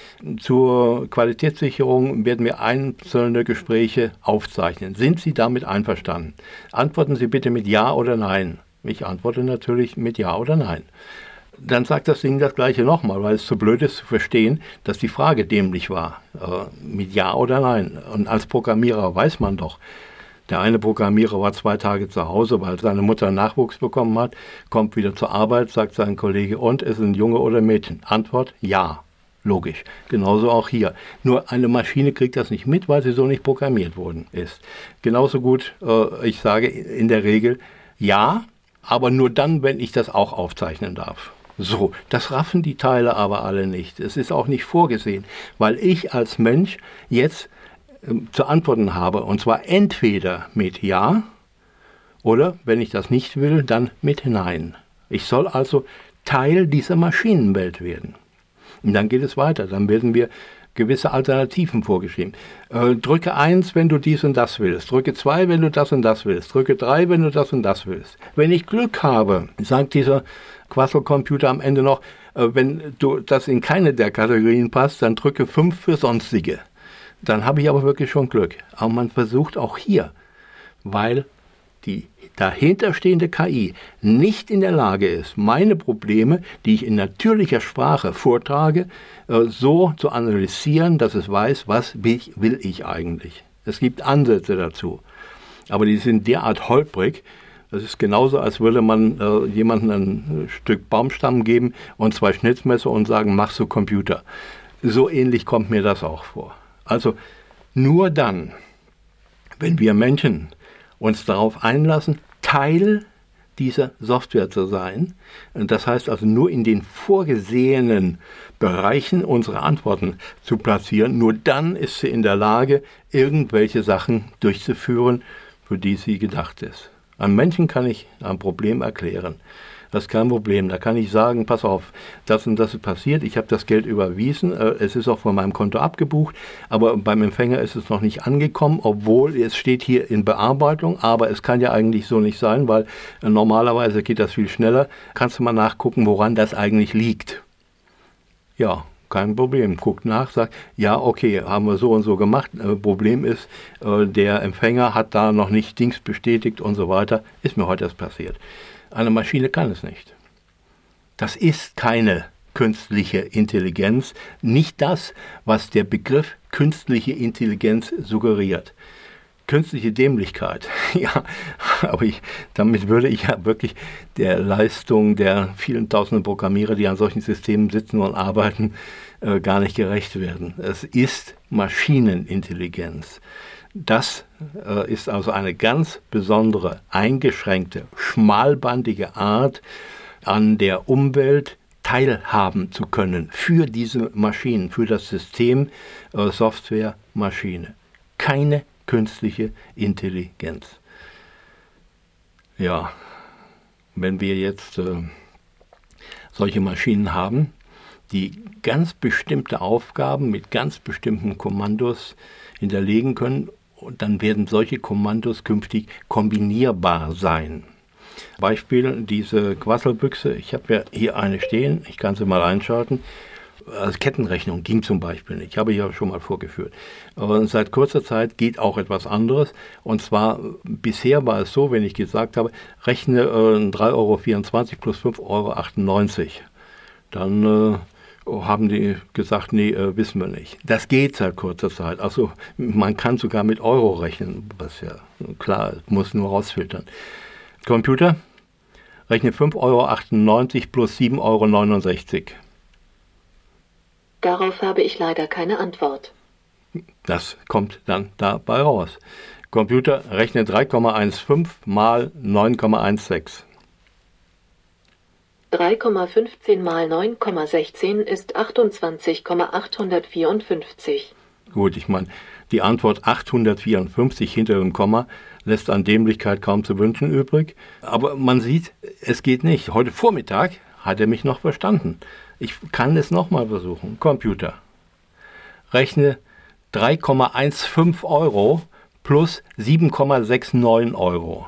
[SPEAKER 2] zur Qualitätssicherung werden wir einzelne Gespräche aufzeichnen. Sind Sie damit einverstanden? Antworten Sie bitte mit Ja oder Nein. Ich antworte natürlich mit Ja oder Nein. Dann sagt das Ding das Gleiche nochmal, weil es zu blöd ist zu verstehen, dass die Frage dämlich war. Äh, mit Ja oder Nein. Und als Programmierer weiß man doch, der eine Programmierer war zwei Tage zu Hause, weil seine Mutter Nachwuchs bekommen hat, kommt wieder zur Arbeit, sagt sein Kollege, und ist ein Junge oder Mädchen? Antwort, ja. Logisch. Genauso auch hier. Nur eine Maschine kriegt das nicht mit, weil sie so nicht programmiert worden ist. Genauso gut, äh, ich sage in der Regel ja, aber nur dann, wenn ich das auch aufzeichnen darf. So, das raffen die Teile aber alle nicht. Es ist auch nicht vorgesehen, weil ich als Mensch jetzt äh, zu antworten habe, und zwar entweder mit Ja oder, wenn ich das nicht will, dann mit Nein. Ich soll also Teil dieser Maschinenwelt werden. Und dann geht es weiter, dann werden wir gewisse Alternativen vorgeschrieben. Äh, drücke eins, wenn du dies und das willst. Drücke zwei, wenn du das und das willst. Drücke drei, wenn du das und das willst. Wenn ich Glück habe, sagt dieser Quasselcomputer am Ende noch, äh, wenn du das in keine der Kategorien passt, dann drücke fünf für sonstige. Dann habe ich aber wirklich schon Glück. Aber man versucht auch hier, weil die dahinterstehende K I nicht in der Lage ist, meine Probleme, die ich in natürlicher Sprache vortrage, so zu analysieren, dass es weiß, was will ich eigentlich. Es gibt Ansätze dazu, aber die sind derart holprig. Das ist genauso, als würde man äh, jemandem ein Stück Baumstamm geben und zwei Schnitzmesser und sagen, mach so Computer. So ähnlich kommt mir das auch vor. Also nur dann, wenn wir Menschen uns darauf einlassen, Teil dieser Software zu sein. Das heißt also nur in den vorgesehenen Bereichen unsere Antworten zu platzieren. Nur dann ist sie in der Lage, irgendwelche Sachen durchzuführen, für die sie gedacht ist. Einem Menschen kann ich ein Problem erklären. Das ist kein Problem. Da kann ich sagen, pass auf, das und das ist passiert, ich habe das Geld überwiesen, es ist auch von meinem Konto abgebucht, aber beim Empfänger ist es noch nicht angekommen, obwohl es steht hier in Bearbeitung, aber es kann ja eigentlich so nicht sein, weil normalerweise geht das viel schneller. Kannst du mal nachgucken, woran das eigentlich liegt? Ja, kein Problem. Guckt nach, sagt, ja, okay, haben wir so und so gemacht. Äh, Problem ist, äh, der Empfänger hat da noch nicht Dings bestätigt und so weiter. Ist mir heute erst passiert. Eine Maschine kann es nicht. Das ist keine künstliche Intelligenz, nicht das, was der Begriff künstliche Intelligenz suggeriert. Künstliche Dämlichkeit, ja, aber ich, damit würde ich ja wirklich der Leistung der vielen tausenden Programmierer, die an solchen Systemen sitzen und arbeiten, äh, gar nicht gerecht werden. Es ist Maschinenintelligenz. Das äh, ist also eine ganz besondere, eingeschränkte, schmalbandige Art, an der Umwelt teilhaben zu können für diese Maschinen, für das System äh, Software, Maschine. Keine künstliche Intelligenz. Ja, wenn wir jetzt äh, solche Maschinen haben, die ganz bestimmte Aufgaben mit ganz bestimmten Kommandos hinterlegen können, und dann werden solche Kommandos künftig kombinierbar sein. Beispiel, diese Quasselbüchse, ich habe ja hier eine stehen, ich kann sie mal einschalten. Also Kettenrechnung ging zum Beispiel nicht, ich habe ja schon mal vorgeführt. Und seit kurzer Zeit geht auch etwas anderes. Und zwar, bisher war es so, wenn ich gesagt habe, rechne äh, drei Euro vierundzwanzig plus fünf Euro achtundneunzig. Dann äh, haben die gesagt, nee, äh, wissen wir nicht. Das geht seit kurzer Zeit. Also man kann sogar mit Euro rechnen, was ja klar ist, muss nur rausfiltern. Computer, rechne fünf Euro achtundneunzig plus sieben Euro neunundsechzig.
[SPEAKER 3] Darauf habe ich leider keine Antwort.
[SPEAKER 2] Das kommt dann dabei raus. Computer, rechne drei Komma fünfzehn mal neun Komma sechzehn.
[SPEAKER 3] drei Komma fünfzehn mal neun Komma sechzehn ist achtundzwanzig Komma achthundertvierundfünfzig.
[SPEAKER 2] Gut, ich meine, Die Antwort achthundertvierundfünfzig hinter dem Komma lässt an Dämlichkeit kaum zu wünschen übrig. Aber man sieht, es geht nicht. Heute Vormittag hat er mich noch verstanden. Ich kann es nochmal versuchen. Computer. Rechne drei Komma fünfzehn Euro plus sieben Komma neunundsechzig Euro.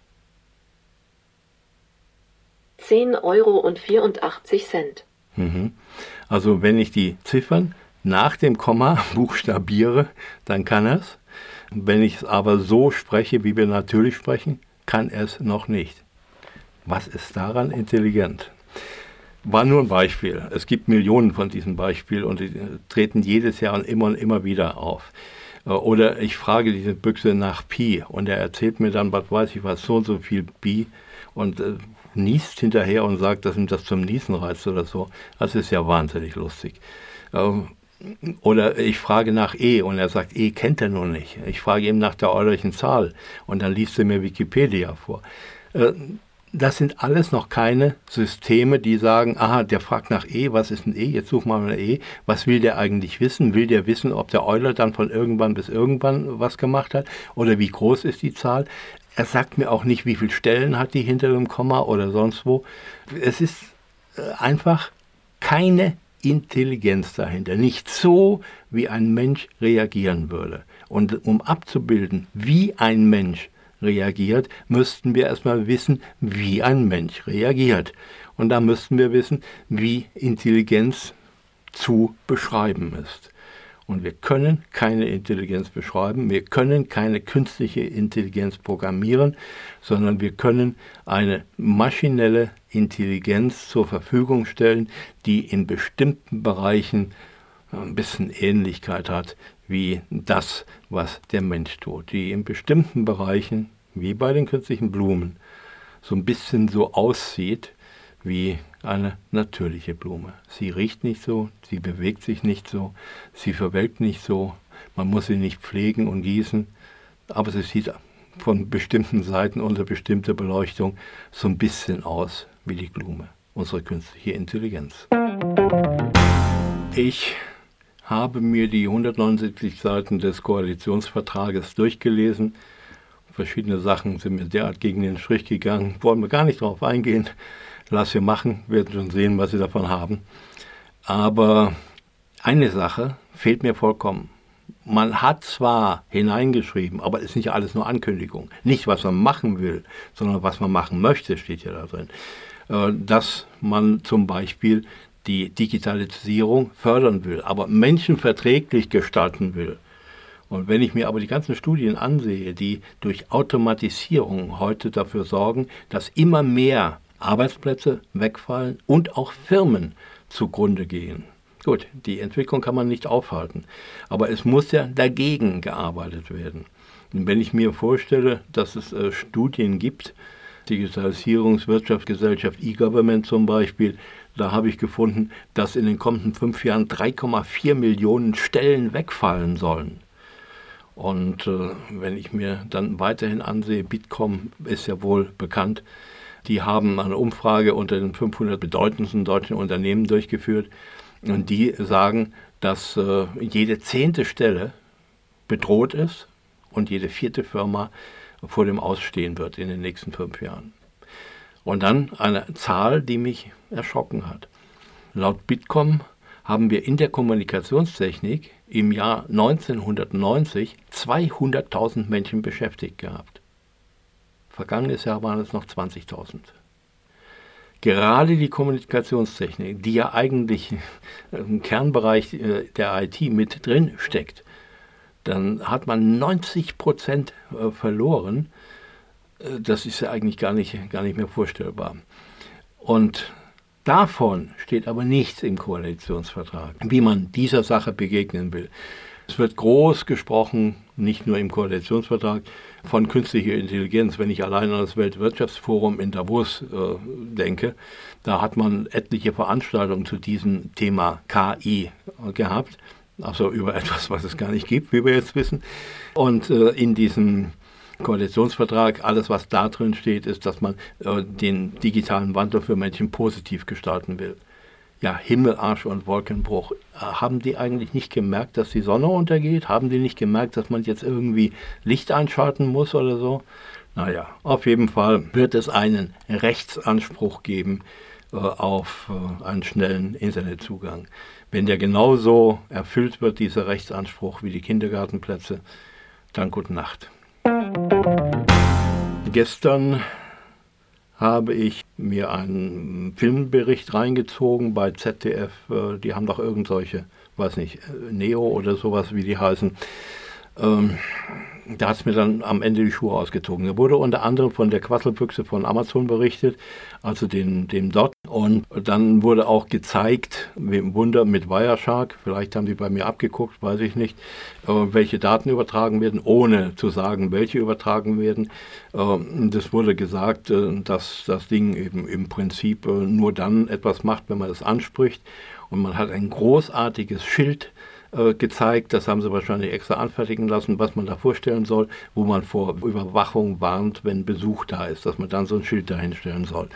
[SPEAKER 3] zehn Euro und vierundachtzig Cent.
[SPEAKER 2] Mhm. Also wenn ich die Ziffern nach dem Komma buchstabiere, dann kann er es. Wenn ich es aber so spreche, wie wir natürlich sprechen, kann er es noch nicht. Was ist daran intelligent? War nur ein Beispiel. Es gibt Millionen von diesen Beispielen und die treten jedes Jahr und immer und immer wieder auf. Oder ich frage diese Büchse nach Pi und er erzählt mir dann, was weiß ich was, so und so viel Pi und äh, niest hinterher und sagt, dass ihm das zum Niesen reizt oder so. Das ist ja wahnsinnig lustig. Ähm, Oder ich frage nach E und er sagt, E kennt er noch nicht. Ich frage ihm nach der eulerlichen Zahl und dann liest er mir Wikipedia vor. Das sind alles noch keine Systeme, die sagen, aha, der fragt nach E, was ist ein E? Jetzt suchen wir mal ein E. Was will der eigentlich wissen? Will der wissen, ob der Euler dann von irgendwann bis irgendwann was gemacht hat? Oder wie groß ist die Zahl? Er sagt mir auch nicht, wie viele Stellen hat die hinter dem Komma oder sonst wo. Es ist einfach keine Intelligenz dahinter, nicht so, wie ein Mensch reagieren würde. Und um abzubilden, wie ein Mensch reagiert, müssten wir erstmal wissen, wie ein Mensch reagiert. Und da müssten wir wissen, wie Intelligenz zu beschreiben ist. Und wir können keine Intelligenz beschreiben, wir können keine künstliche Intelligenz programmieren, sondern wir können eine maschinelle Intelligenz zur Verfügung stellen, die in bestimmten Bereichen ein bisschen Ähnlichkeit hat wie das, was der Mensch tut. Die in bestimmten Bereichen, wie bei den künstlichen Blumen, so ein bisschen so aussieht wie eine natürliche Blume. Sie riecht nicht so, sie bewegt sich nicht so, sie verwelkt nicht so, man muss sie nicht pflegen und gießen, aber sie sieht von bestimmten Seiten unter bestimmter Beleuchtung so ein bisschen aus wie die Blume, unsere künstliche Intelligenz. Ich habe mir die hundertneunundsiebzig Seiten des Koalitionsvertrages durchgelesen. Verschiedene Sachen sind mir derart gegen den Strich gegangen, wollen wir gar nicht drauf eingehen. Lass sie machen, werden schon sehen, was sie davon haben. Aber eine Sache fehlt mir vollkommen. Man hat zwar hineingeschrieben, aber es ist nicht alles nur Ankündigung. Nicht, was man machen will, sondern was man machen möchte, steht ja da drin. Dass man zum Beispiel die Digitalisierung fördern will, aber menschenverträglich gestalten will. Und wenn ich mir aber die ganzen Studien ansehe, die durch Automatisierung heute dafür sorgen, dass immer mehr Arbeitsplätze wegfallen und auch Firmen zugrunde gehen. Gut, die Entwicklung kann man nicht aufhalten, aber es muss ja dagegen gearbeitet werden. Und wenn ich mir vorstelle, dass es äh, Studien gibt, Digitalisierungswirtschaftsgesellschaft E-Government zum Beispiel, da habe ich gefunden, dass in den kommenden fünf Jahren drei Komma vier Millionen Stellen wegfallen sollen. Und äh, wenn ich mir dann weiterhin ansehe, Bitkom ist ja wohl bekannt, die haben eine Umfrage unter den fünfhundert bedeutendsten deutschen Unternehmen durchgeführt und die sagen, dass äh, jede zehnte Stelle bedroht ist und jede vierte Firma vor dem Ausstehen wird in den nächsten fünf Jahren. Und dann eine Zahl, die mich erschrocken hat. Laut Bitkom haben wir in der Kommunikationstechnik im Jahr neunzehnhundertneunzig zweihunderttausend Menschen beschäftigt gehabt. Vergangenes Jahr waren es noch zwanzigtausend. Gerade die Kommunikationstechnik, die ja eigentlich im Kernbereich der I T mit drin steckt, dann hat man neunzig Prozent verloren. Das ist ja eigentlich gar nicht, gar nicht mehr vorstellbar. Und davon steht aber nichts im Koalitionsvertrag, wie man dieser Sache begegnen will. Es wird groß gesprochen, nicht nur im Koalitionsvertrag, von künstlicher Intelligenz. Wenn ich allein an das Weltwirtschaftsforum in Davos äh, denke, da hat man etliche Veranstaltungen zu diesem Thema K I gehabt, also über etwas, was es gar nicht gibt, wie wir jetzt wissen. Und äh, in diesem Koalitionsvertrag, alles was da drin steht, ist, dass man äh, den digitalen Wandel für Menschen positiv gestalten will. Ja, Himmel, Arsch und Wolkenbruch. Haben die eigentlich nicht gemerkt, dass die Sonne untergeht? Haben die nicht gemerkt, dass man jetzt irgendwie Licht einschalten muss oder so? Naja, auf jeden Fall wird es einen Rechtsanspruch geben äh, auf äh, einen schnellen Internetzugang. Wenn der genauso erfüllt wird, dieser Rechtsanspruch, wie die Kindergartenplätze, dann gute Nacht. Gestern habe ich mir einen Filmbericht reingezogen bei Z D F. Die haben doch irgend solche, weiß nicht, Neo oder sowas, wie die heißen. Ähm, da hat es mir dann am Ende die Schuhe ausgezogen. Da wurde unter anderem von der Quasselbüchse von Amazon berichtet, also dem, dem Dot. Und dann wurde auch gezeigt, wem Wunder mit Wireshark, vielleicht haben die bei mir abgeguckt, weiß ich nicht, äh, welche Daten übertragen werden, ohne zu sagen, welche übertragen werden. Äh, das wurde gesagt, äh, dass das Ding eben im Prinzip äh, nur dann etwas macht, wenn man es anspricht. Und man hat ein großartiges Schild gezeigt, das haben sie wahrscheinlich extra anfertigen lassen, was man da vorstellen soll, wo man vor Überwachung warnt, wenn Besuch da ist, dass man dann so ein Schild dahinstellen soll.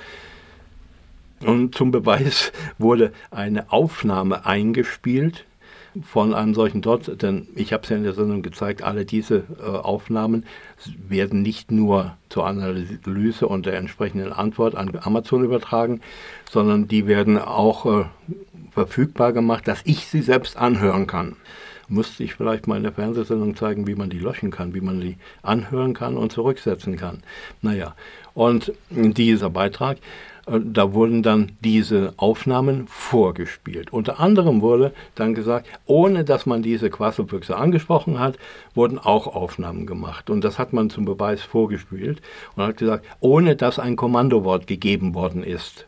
[SPEAKER 2] Und zum Beweis wurde eine Aufnahme eingespielt von einem solchen Dot, denn ich habe es ja in der Sendung gezeigt, alle diese äh, Aufnahmen werden nicht nur zur Analyse und der entsprechenden Antwort an Amazon übertragen, sondern die werden auch äh, verfügbar gemacht, dass ich sie selbst anhören kann. Musste ich vielleicht mal in der Fernsehsendung zeigen, wie man die löschen kann, wie man die anhören kann und zurücksetzen kann. Naja, und dieser Beitrag, da wurden dann diese Aufnahmen vorgespielt. Unter anderem wurde dann gesagt, ohne dass man diese Quasselbüchse angesprochen hat, wurden auch Aufnahmen gemacht. Und das hat man zum Beweis vorgespielt und hat gesagt, ohne dass ein Kommandowort gegeben worden ist.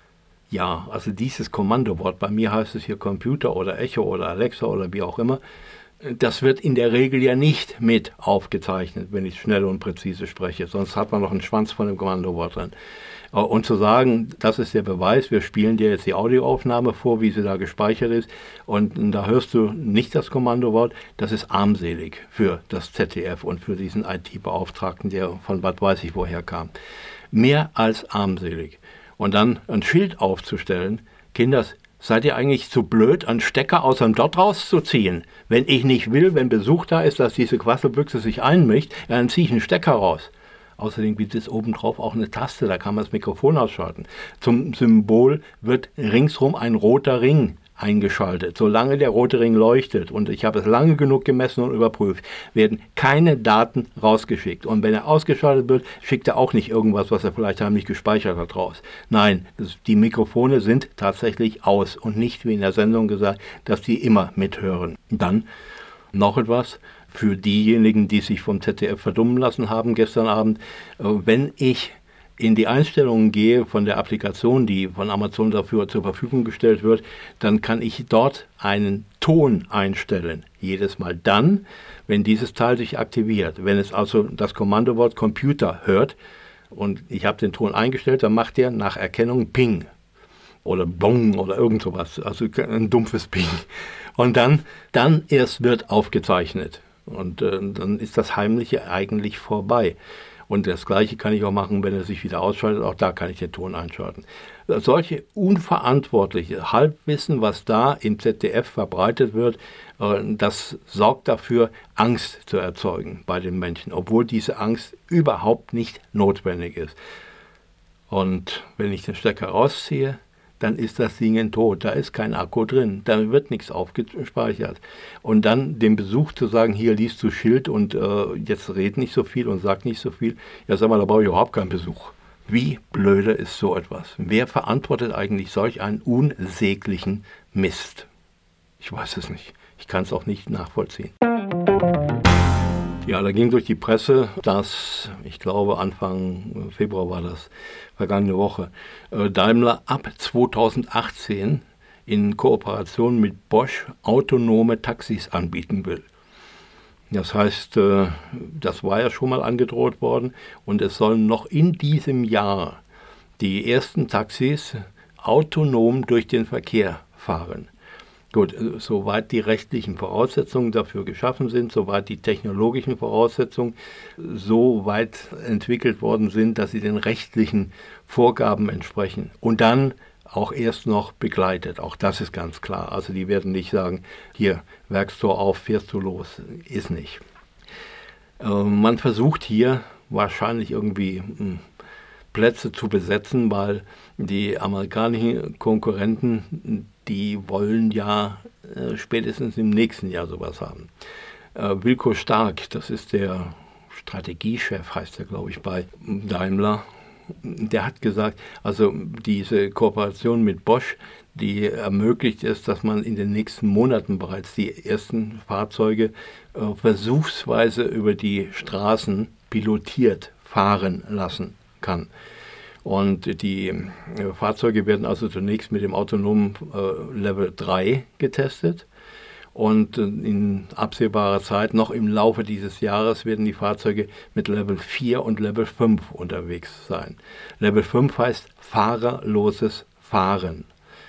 [SPEAKER 2] Ja, also dieses Kommandowort, bei mir heißt es hier Computer oder Echo oder Alexa oder wie auch immer, das wird in der Regel ja nicht mit aufgezeichnet, wenn ich schnell und präzise spreche, sonst hat man noch einen Schwanz von dem Kommandowort drin. Und zu sagen, das ist der Beweis, wir spielen dir jetzt die Audioaufnahme vor, wie sie da gespeichert ist, und da hörst du nicht das Kommandowort, das ist armselig für das Z D F und für diesen I T-Beauftragten, der von was weiß ich woher kam. Mehr als armselig. Und dann ein Schild aufzustellen, Kinders, seid ihr eigentlich zu blöd, einen Stecker aus einem Dot rauszuziehen? Wenn ich nicht will, wenn Besuch da ist, dass diese Quasselbüchse sich einmischt, dann ziehe ich einen Stecker raus. Außerdem gibt es obendrauf auch eine Taste, da kann man das Mikrofon ausschalten. Zum Symbol wird ringsrum ein roter Ring eingeschaltet. Solange der rote Ring leuchtet, und ich habe es lange genug gemessen und überprüft, werden keine Daten rausgeschickt. Und wenn er ausgeschaltet wird, schickt er auch nicht irgendwas, was er vielleicht heimlich gespeichert hat, raus. Nein, das, die Mikrofone sind tatsächlich aus und nicht wie in der Sendung gesagt, dass die immer mithören. Dann noch etwas für diejenigen, die sich vom Z D F verdummen lassen haben gestern Abend. Wenn ich in die Einstellungen gehe von der Applikation, die von Amazon dafür zur Verfügung gestellt wird, dann kann ich dort einen Ton einstellen. Jedes Mal dann, wenn dieses Teil sich aktiviert. Wenn es also das Kommandowort Computer hört und ich habe den Ton eingestellt, dann macht er nach Erkennung Ping oder Bong oder irgend sowas, also ein dumpfes Ping. Und dann, dann erst wird aufgezeichnet. Und äh, dann ist das Heimliche eigentlich vorbei. Und das Gleiche kann ich auch machen, wenn er sich wieder ausschaltet. Auch da kann ich den Ton einschalten. Solche unverantwortliche Halbwissen, was da im Z D F verbreitet wird, das sorgt dafür, Angst zu erzeugen bei den Menschen, obwohl diese Angst überhaupt nicht notwendig ist. Und wenn ich den Stecker rausziehe, dann ist das Ding tot, da ist kein Akku drin, da wird nichts aufgespeichert. Und dann dem Besuch zu sagen, hier liest du Schild und äh, jetzt red nicht so viel und sag nicht so viel, ja sag mal, da brauche ich überhaupt keinen Besuch. Wie blöde ist so etwas? Wer verantwortet eigentlich solch einen unsäglichen Mist? Ich weiß es nicht, ich kann es auch nicht nachvollziehen. Ja, da ging durch die Presse, dass, ich glaube Anfang Februar war das, vergangene Woche, Daimler ab zweitausendachtzehn in Kooperation mit Bosch autonome Taxis anbieten will. Das heißt, das war ja schon mal angedroht worden und es sollen noch in diesem Jahr die ersten Taxis autonom durch den Verkehr fahren. Gut, soweit die rechtlichen Voraussetzungen dafür geschaffen sind, soweit die technologischen Voraussetzungen so weit entwickelt worden sind, dass sie den rechtlichen Vorgaben entsprechen. Und dann auch erst noch begleitet. Auch das ist ganz klar. Also die werden nicht sagen, hier, Werkstor auf, fährst du los. Ist nicht. Äh, man versucht hier wahrscheinlich irgendwie mh, Plätze zu besetzen, weil die amerikanischen Konkurrenten, die wollen ja äh, spätestens im nächsten Jahr sowas haben. Äh, Wilko Stark, das ist der Strategiechef, heißt er, glaube ich, bei Daimler, der hat gesagt, also diese Kooperation mit Bosch, die ermöglicht es, dass man in den nächsten Monaten bereits die ersten Fahrzeuge äh, versuchsweise über die Straßen pilotiert fahren lassen kann. Und die äh, Fahrzeuge werden also zunächst mit dem autonomen äh, Level drei getestet. Und in absehbarer Zeit, noch im Laufe dieses Jahres, werden die Fahrzeuge mit Level vier und Level fünf unterwegs sein. Level fünf heißt fahrerloses Fahren.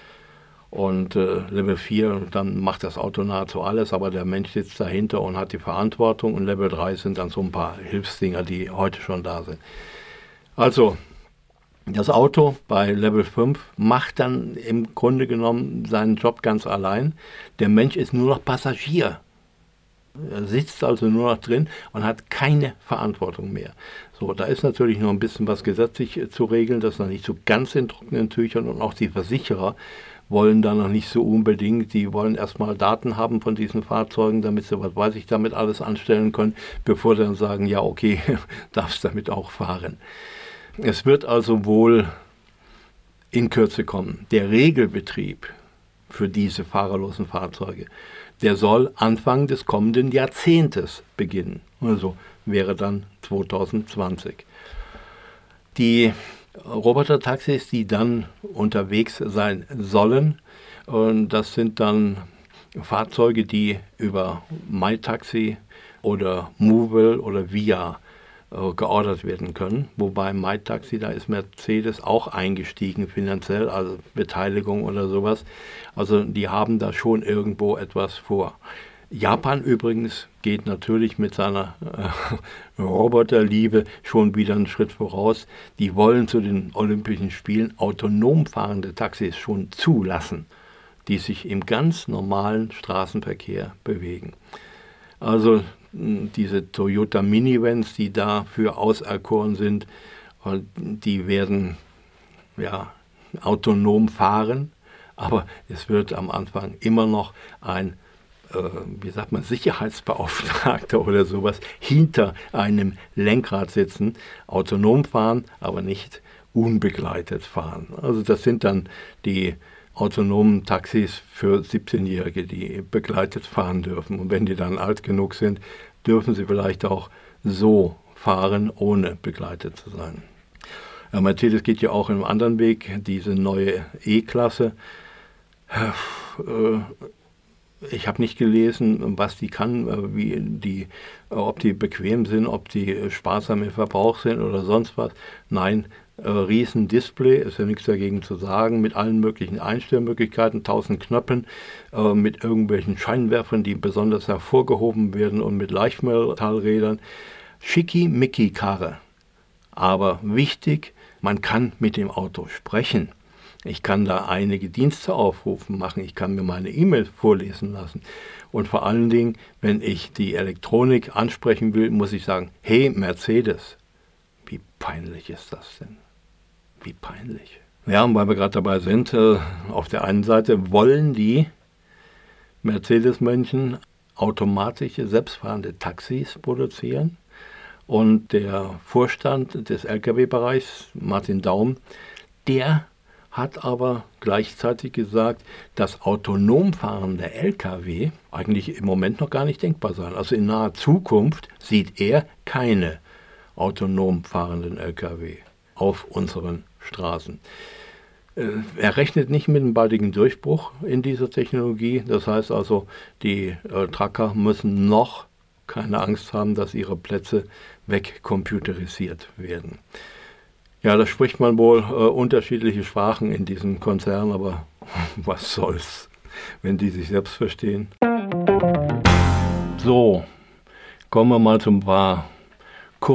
[SPEAKER 2] Und äh, Level vier, dann macht das Auto nahezu alles, aber der Mensch sitzt dahinter und hat die Verantwortung. Und Level drei sind dann so ein paar Hilfsdinger, die heute schon da sind. Also, das Auto bei Level fünf macht dann im Grunde genommen seinen Job ganz allein. Der Mensch ist nur noch Passagier. Er sitzt also nur noch drin und hat keine Verantwortung mehr. So, da ist natürlich noch ein bisschen was gesetzlich zu regeln, das ist noch nicht so ganz in trockenen Tüchern und auch die Versicherer wollen da noch nicht so unbedingt. Die wollen erstmal Daten haben von diesen Fahrzeugen, damit sie, was weiß ich, damit alles anstellen können, bevor sie dann sagen, ja okay, darfst damit auch fahren. Es wird also wohl in Kürze kommen. Der Regelbetrieb für diese fahrerlosen Fahrzeuge, der soll Anfang des kommenden Jahrzehntes beginnen. Also wäre dann zwanzig zwanzig. Die Robotertaxis, die dann unterwegs sein sollen, und das sind dann Fahrzeuge, die über MyTaxi oder Movil oder Via geordert werden können, wobei MyTaxi, da ist Mercedes auch eingestiegen finanziell, also Beteiligung oder sowas. Also die haben da schon irgendwo etwas vor. Japan übrigens geht natürlich mit seiner äh, Roboterliebe schon wieder einen Schritt voraus. Die wollen zu den Olympischen Spielen autonom fahrende Taxis schon zulassen, die sich im ganz normalen Straßenverkehr bewegen. Also diese Toyota Minivans, die dafür auserkoren sind, die werden ja autonom fahren, aber es wird am Anfang immer noch ein, äh, wie sagt man, Sicherheitsbeauftragter oder sowas hinter einem Lenkrad sitzen, autonom fahren, aber nicht unbegleitet fahren. Also das sind dann die autonomen Taxis für siebzehnjährige, die begleitet fahren dürfen. Und wenn die dann alt genug sind, dürfen sie vielleicht auch so fahren, ohne begleitet zu sein. Ja, Mercedes geht ja auch in einem anderen Weg, diese neue E-Klasse. Ich habe nicht gelesen, was die kann, wie die, ob die bequem sind, ob die sparsam im Verbrauch sind oder sonst was. Nein, äh, riesen Display, ist ja nichts dagegen zu sagen, mit allen möglichen Einstellmöglichkeiten, tausend Knöpfen, äh, mit irgendwelchen Scheinwerfern, die besonders hervorgehoben werden und mit Leichtmetallrädern. Schickimicki-Karre. Aber wichtig, man kann mit dem Auto sprechen. Ich kann da einige Dienste aufrufen machen, ich kann mir meine E-Mails vorlesen lassen. Und vor allen Dingen, wenn ich die Elektronik ansprechen will, muss ich sagen, hey Mercedes, wie peinlich ist das denn? Wie peinlich. Ja, und weil wir gerade dabei sind, äh, auf der einen Seite wollen die Mercedes-Mönchen automatische, selbstfahrende Taxis produzieren. Und der Vorstand des L K W-Bereichs, Martin Daum, der hat aber gleichzeitig gesagt, dass autonom fahrende L K W eigentlich im Moment noch gar nicht denkbar sein. Also in naher Zukunft sieht er keine autonom fahrenden L K W auf unseren Straßen. Er rechnet nicht mit einem baldigen Durchbruch in dieser Technologie. Das heißt also, die äh, Trucker müssen noch keine Angst haben, dass ihre Plätze wegcomputerisiert werden. Ja, da spricht man wohl äh, unterschiedliche Sprachen in diesem Konzern, aber was soll's, wenn die sich selbst verstehen. So, kommen wir mal zu ein paar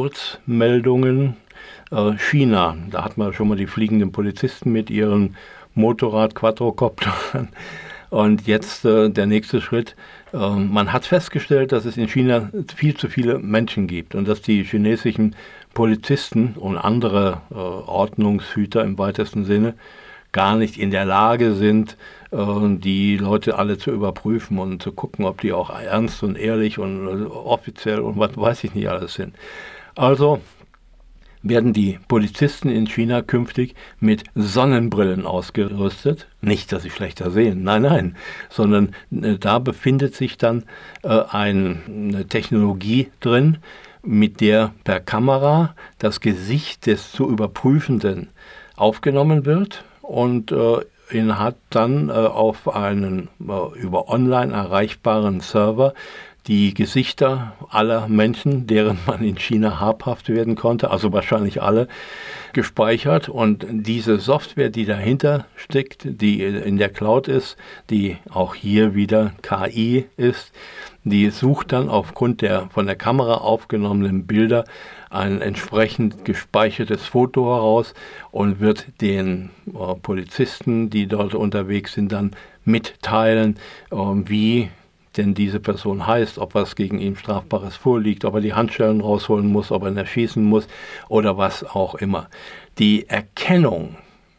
[SPEAKER 2] Kurzmeldungen. Äh, China, da hat man schon mal die fliegenden Polizisten mit ihren Motorrad, Quadrocoptern. Und jetzt äh, der nächste Schritt. Äh, man hat festgestellt, dass es in China viel zu viele Menschen gibt und dass die chinesischen Polizisten und andere äh, Ordnungshüter im weitesten Sinne gar nicht in der Lage sind, äh, die Leute alle zu überprüfen und zu gucken, ob die auch ernst und ehrlich und äh, offiziell und was weiß ich nicht alles sind. Also werden die Polizisten in China künftig mit Sonnenbrillen ausgerüstet. Nicht, dass sie schlechter sehen, nein, nein, sondern äh, da befindet sich dann äh, ein, eine Technologie drin, mit der per Kamera das Gesicht des zu Überprüfenden aufgenommen wird und äh, ihn hat dann äh, auf einen äh, über online erreichbaren Server die Gesichter aller Menschen, deren man in China habhaft werden konnte, also wahrscheinlich alle, gespeichert. Und diese Software, die dahinter steckt, die in der Cloud ist, die auch hier wieder K I ist, die sucht dann aufgrund der von der Kamera aufgenommenen Bilder ein entsprechend gespeichertes Foto heraus und wird den äh, Polizisten, die dort unterwegs sind, dann mitteilen, äh, wie denn diese Person heißt, ob was gegen ihn Strafbares vorliegt, ob er die Handschellen rausholen muss, ob er ihn erschießen muss oder was auch immer. Die Erkennung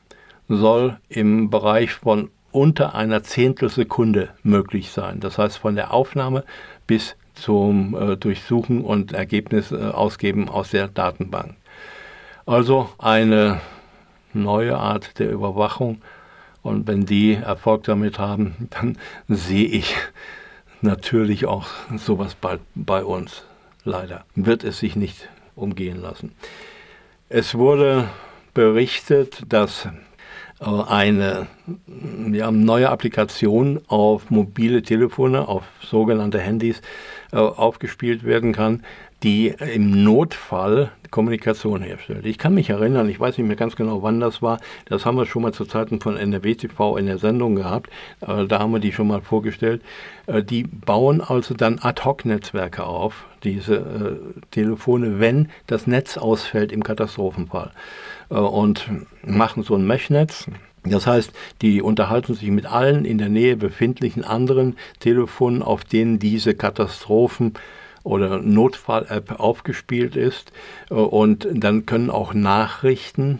[SPEAKER 2] soll im Bereich von unter einer Zehntelsekunde möglich sein. Das heißt von der Aufnahme bis zum äh, Durchsuchen und Ergebnis äh, ausgeben aus der Datenbank. Also eine neue Art der Überwachung. Und wenn die Erfolg damit haben, dann sehe ich natürlich auch sowas bald bei uns. Leider wird es sich nicht umgehen lassen. Es wurde berichtet, dass äh, eine ja, neue Applikation auf mobile Telefone, auf sogenannte Handys äh, aufgespielt werden kann, die im Notfall Kommunikation herstellt. Ich kann mich erinnern, ich weiß nicht mehr ganz genau, wann das war, das haben wir schon mal zu Zeiten von N R W T V in der Sendung gehabt, äh, da haben wir die schon mal vorgestellt. Äh, die bauen also dann Ad-Hoc-Netzwerke auf, diese äh, Telefone, wenn das Netz ausfällt im Katastrophenfall. Äh, und machen so ein Mesh-Netz. Das heißt, die unterhalten sich mit allen in der Nähe befindlichen anderen Telefonen, auf denen diese Katastrophen oder Notfall-App aufgespielt ist, und dann können auch Nachrichten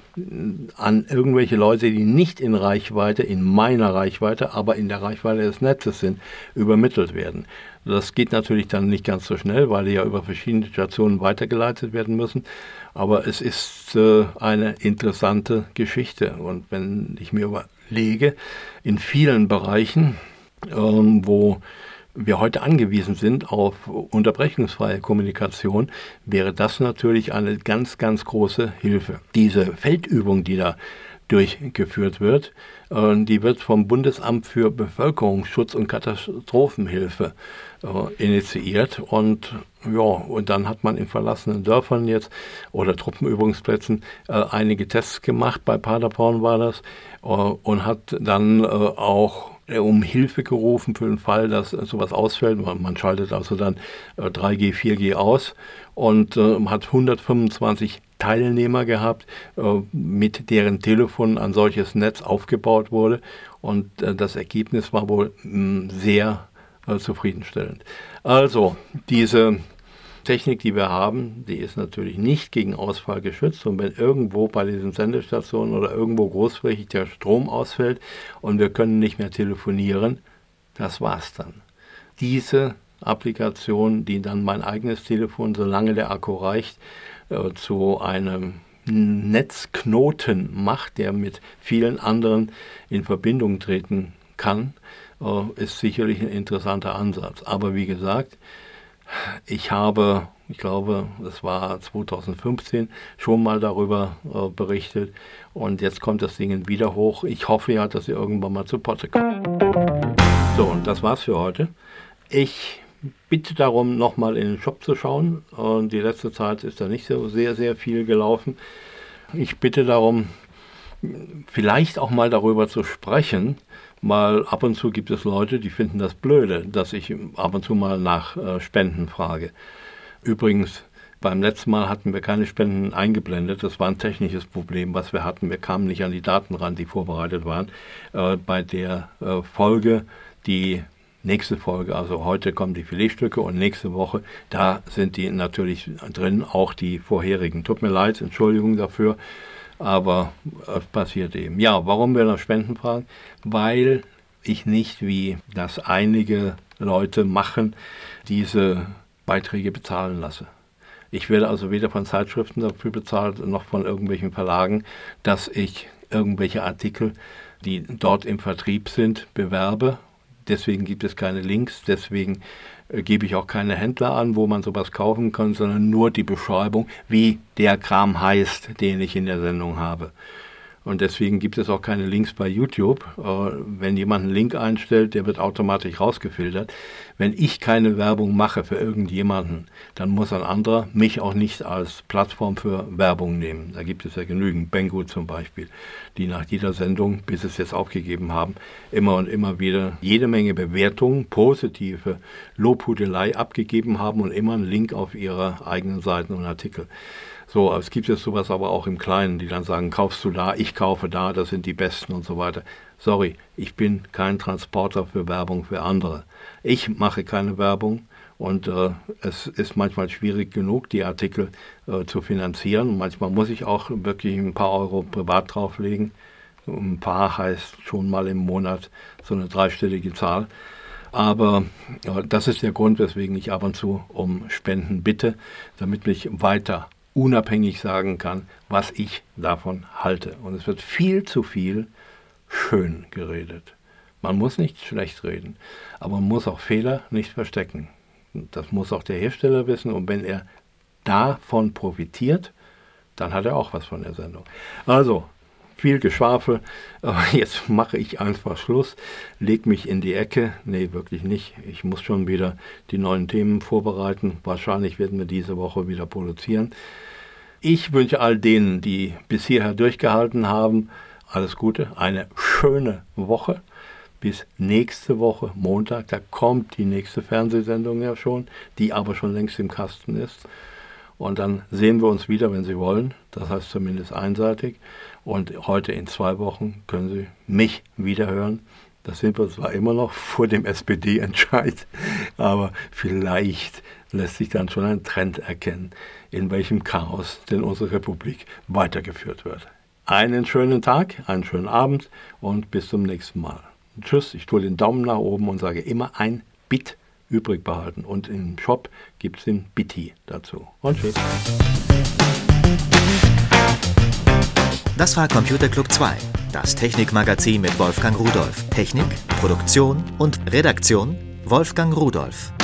[SPEAKER 2] an irgendwelche Leute, die nicht in Reichweite, in meiner Reichweite, aber in der Reichweite des Netzes sind, übermittelt werden. Das geht natürlich dann nicht ganz so schnell, weil die ja über verschiedene Stationen weitergeleitet werden müssen, aber es ist äh, eine interessante Geschichte. Und wenn ich mir überlege, in vielen Bereichen, ähm, wo wir heute angewiesen sind auf unterbrechungsfreie Kommunikation, wäre das natürlich eine ganz, ganz große Hilfe. Diese Feldübung, die da durchgeführt wird, äh, die wird vom Bundesamt für Bevölkerungsschutz und Katastrophenhilfe äh, initiiert. Und ja, und dann hat man in verlassenen Dörfern jetzt oder Truppenübungsplätzen äh, einige Tests gemacht, bei Paderborn war das, äh, und hat dann äh, auch um Hilfe gerufen für den Fall, dass sowas ausfällt. Man, man schaltet also dann äh, drei G, vier G aus und äh, hat hundertfünfundzwanzig Teilnehmer gehabt, äh, mit deren Telefon ein solches Netz aufgebaut wurde. Und äh, das Ergebnis war wohl mh, sehr äh, zufriedenstellend. Also diese Technik, die wir haben, die ist natürlich nicht gegen Ausfall geschützt. Und wenn irgendwo bei diesen Sendestationen oder irgendwo großflächig der Strom ausfällt und wir können nicht mehr telefonieren, das war's dann. Diese Applikation, die dann mein eigenes Telefon, solange der Akku reicht, äh, zu einem Netzknoten macht, der mit vielen anderen in Verbindung treten kann, äh, ist sicherlich ein interessanter Ansatz. Aber wie gesagt, ich habe, ich glaube, das war zweitausendfünfzehn, schon mal darüber äh, berichtet und jetzt kommt das Ding wieder hoch. Ich hoffe ja, dass ihr irgendwann mal zu Potte kommt. So, und das war's für heute. Ich bitte darum, nochmal in den Shop zu schauen. Und die letzte Zeit ist da nicht so sehr, sehr viel gelaufen. Ich bitte darum, vielleicht auch mal darüber zu sprechen, weil ab und zu gibt es Leute, die finden das blöde, dass ich ab und zu mal nach äh, Spenden frage. Übrigens, Beim letzten Mal hatten wir keine Spenden eingeblendet. Das war ein technisches Problem, was wir hatten. Wir kamen nicht an die Daten ran, die vorbereitet waren. Äh, bei der äh, Folge, die nächste Folge, also heute kommen die Filetstücke und nächste Woche, da sind die natürlich drin, auch die vorherigen. Tut mir leid, Entschuldigung dafür, aber es passiert eben. Ja, warum wir nach Spenden fragen? Weil ich nicht, wie das einige Leute machen, diese Beiträge bezahlen lasse. Ich werde also weder von Zeitschriften dafür bezahlt, noch von irgendwelchen Verlagen, dass ich irgendwelche Artikel, die dort im Vertrieb sind, bewerbe. Deswegen gibt es keine Links, deswegen äh, gebe ich auch keine Händler an, wo man sowas kaufen kann, sondern nur die Beschreibung, wie der Kram heißt, den ich in der Sendung habe. Und deswegen gibt es auch keine Links bei YouTube. Äh, wenn jemand einen Link einstellt, der wird automatisch rausgefiltert. Wenn ich keine Werbung mache für irgendjemanden, dann muss ein anderer mich auch nicht als Plattform für Werbung nehmen. Da gibt es ja genügend, Banggood zum Beispiel, die nach jeder Sendung, bis es jetzt aufgegeben haben, immer und immer wieder jede Menge Bewertungen, positive Lobhudelei abgegeben haben und immer einen Link auf ihre eigenen Seiten und Artikel. So, es gibt jetzt sowas aber auch im Kleinen, die dann sagen, kaufst du da, ich kaufe da, das sind die Besten und so weiter. Sorry, ich bin kein Transporter für Werbung für andere. Ich mache keine Werbung und äh, es ist manchmal schwierig genug, die Artikel äh, zu finanzieren. Und manchmal muss ich auch wirklich ein paar Euro privat drauflegen. Ein paar heißt schon mal im Monat so eine dreistellige Zahl. Aber äh, das ist der Grund, weswegen ich ab und zu um Spenden bitte, damit mich weiter unabhängig sagen kann, was ich davon halte. Und es wird viel zu viel schön geredet. Man muss nicht schlecht reden, aber man muss auch Fehler nicht verstecken. Das muss auch der Hersteller wissen und wenn er davon profitiert, dann hat er auch was von der Sendung. Also, viel Geschwafel, aber jetzt mache ich einfach Schluss, leg mich in die Ecke. Nee, wirklich nicht. Ich muss schon wieder die neuen Themen vorbereiten. Wahrscheinlich werden wir diese Woche wieder produzieren. Ich wünsche all denen, die bis hierher durchgehalten haben, alles Gute, eine schöne Woche. Bis nächste Woche, Montag, da kommt die nächste Fernsehsendung ja schon, die aber schon längst im Kasten ist. Und dann sehen wir uns wieder, wenn Sie wollen. Das heißt zumindest einseitig. Und heute in zwei Wochen können Sie mich wieder hören. Da sind wir zwar immer noch vor dem S P D-Entscheid, aber vielleicht lässt sich dann schon ein Trend erkennen, in welchem Chaos denn unsere Republik weitergeführt wird. Einen schönen Tag, einen schönen Abend und bis zum nächsten Mal. Tschüss, ich tue den Daumen nach oben und sage immer ein Bit übrig behalten. Und im Shop gibt es den Bitti dazu. Und tschüss.
[SPEAKER 1] Das war Computer Club zwei, das Technikmagazin mit Wolfgang Rudolph. Technik, Produktion und Redaktion Wolfgang Rudolph.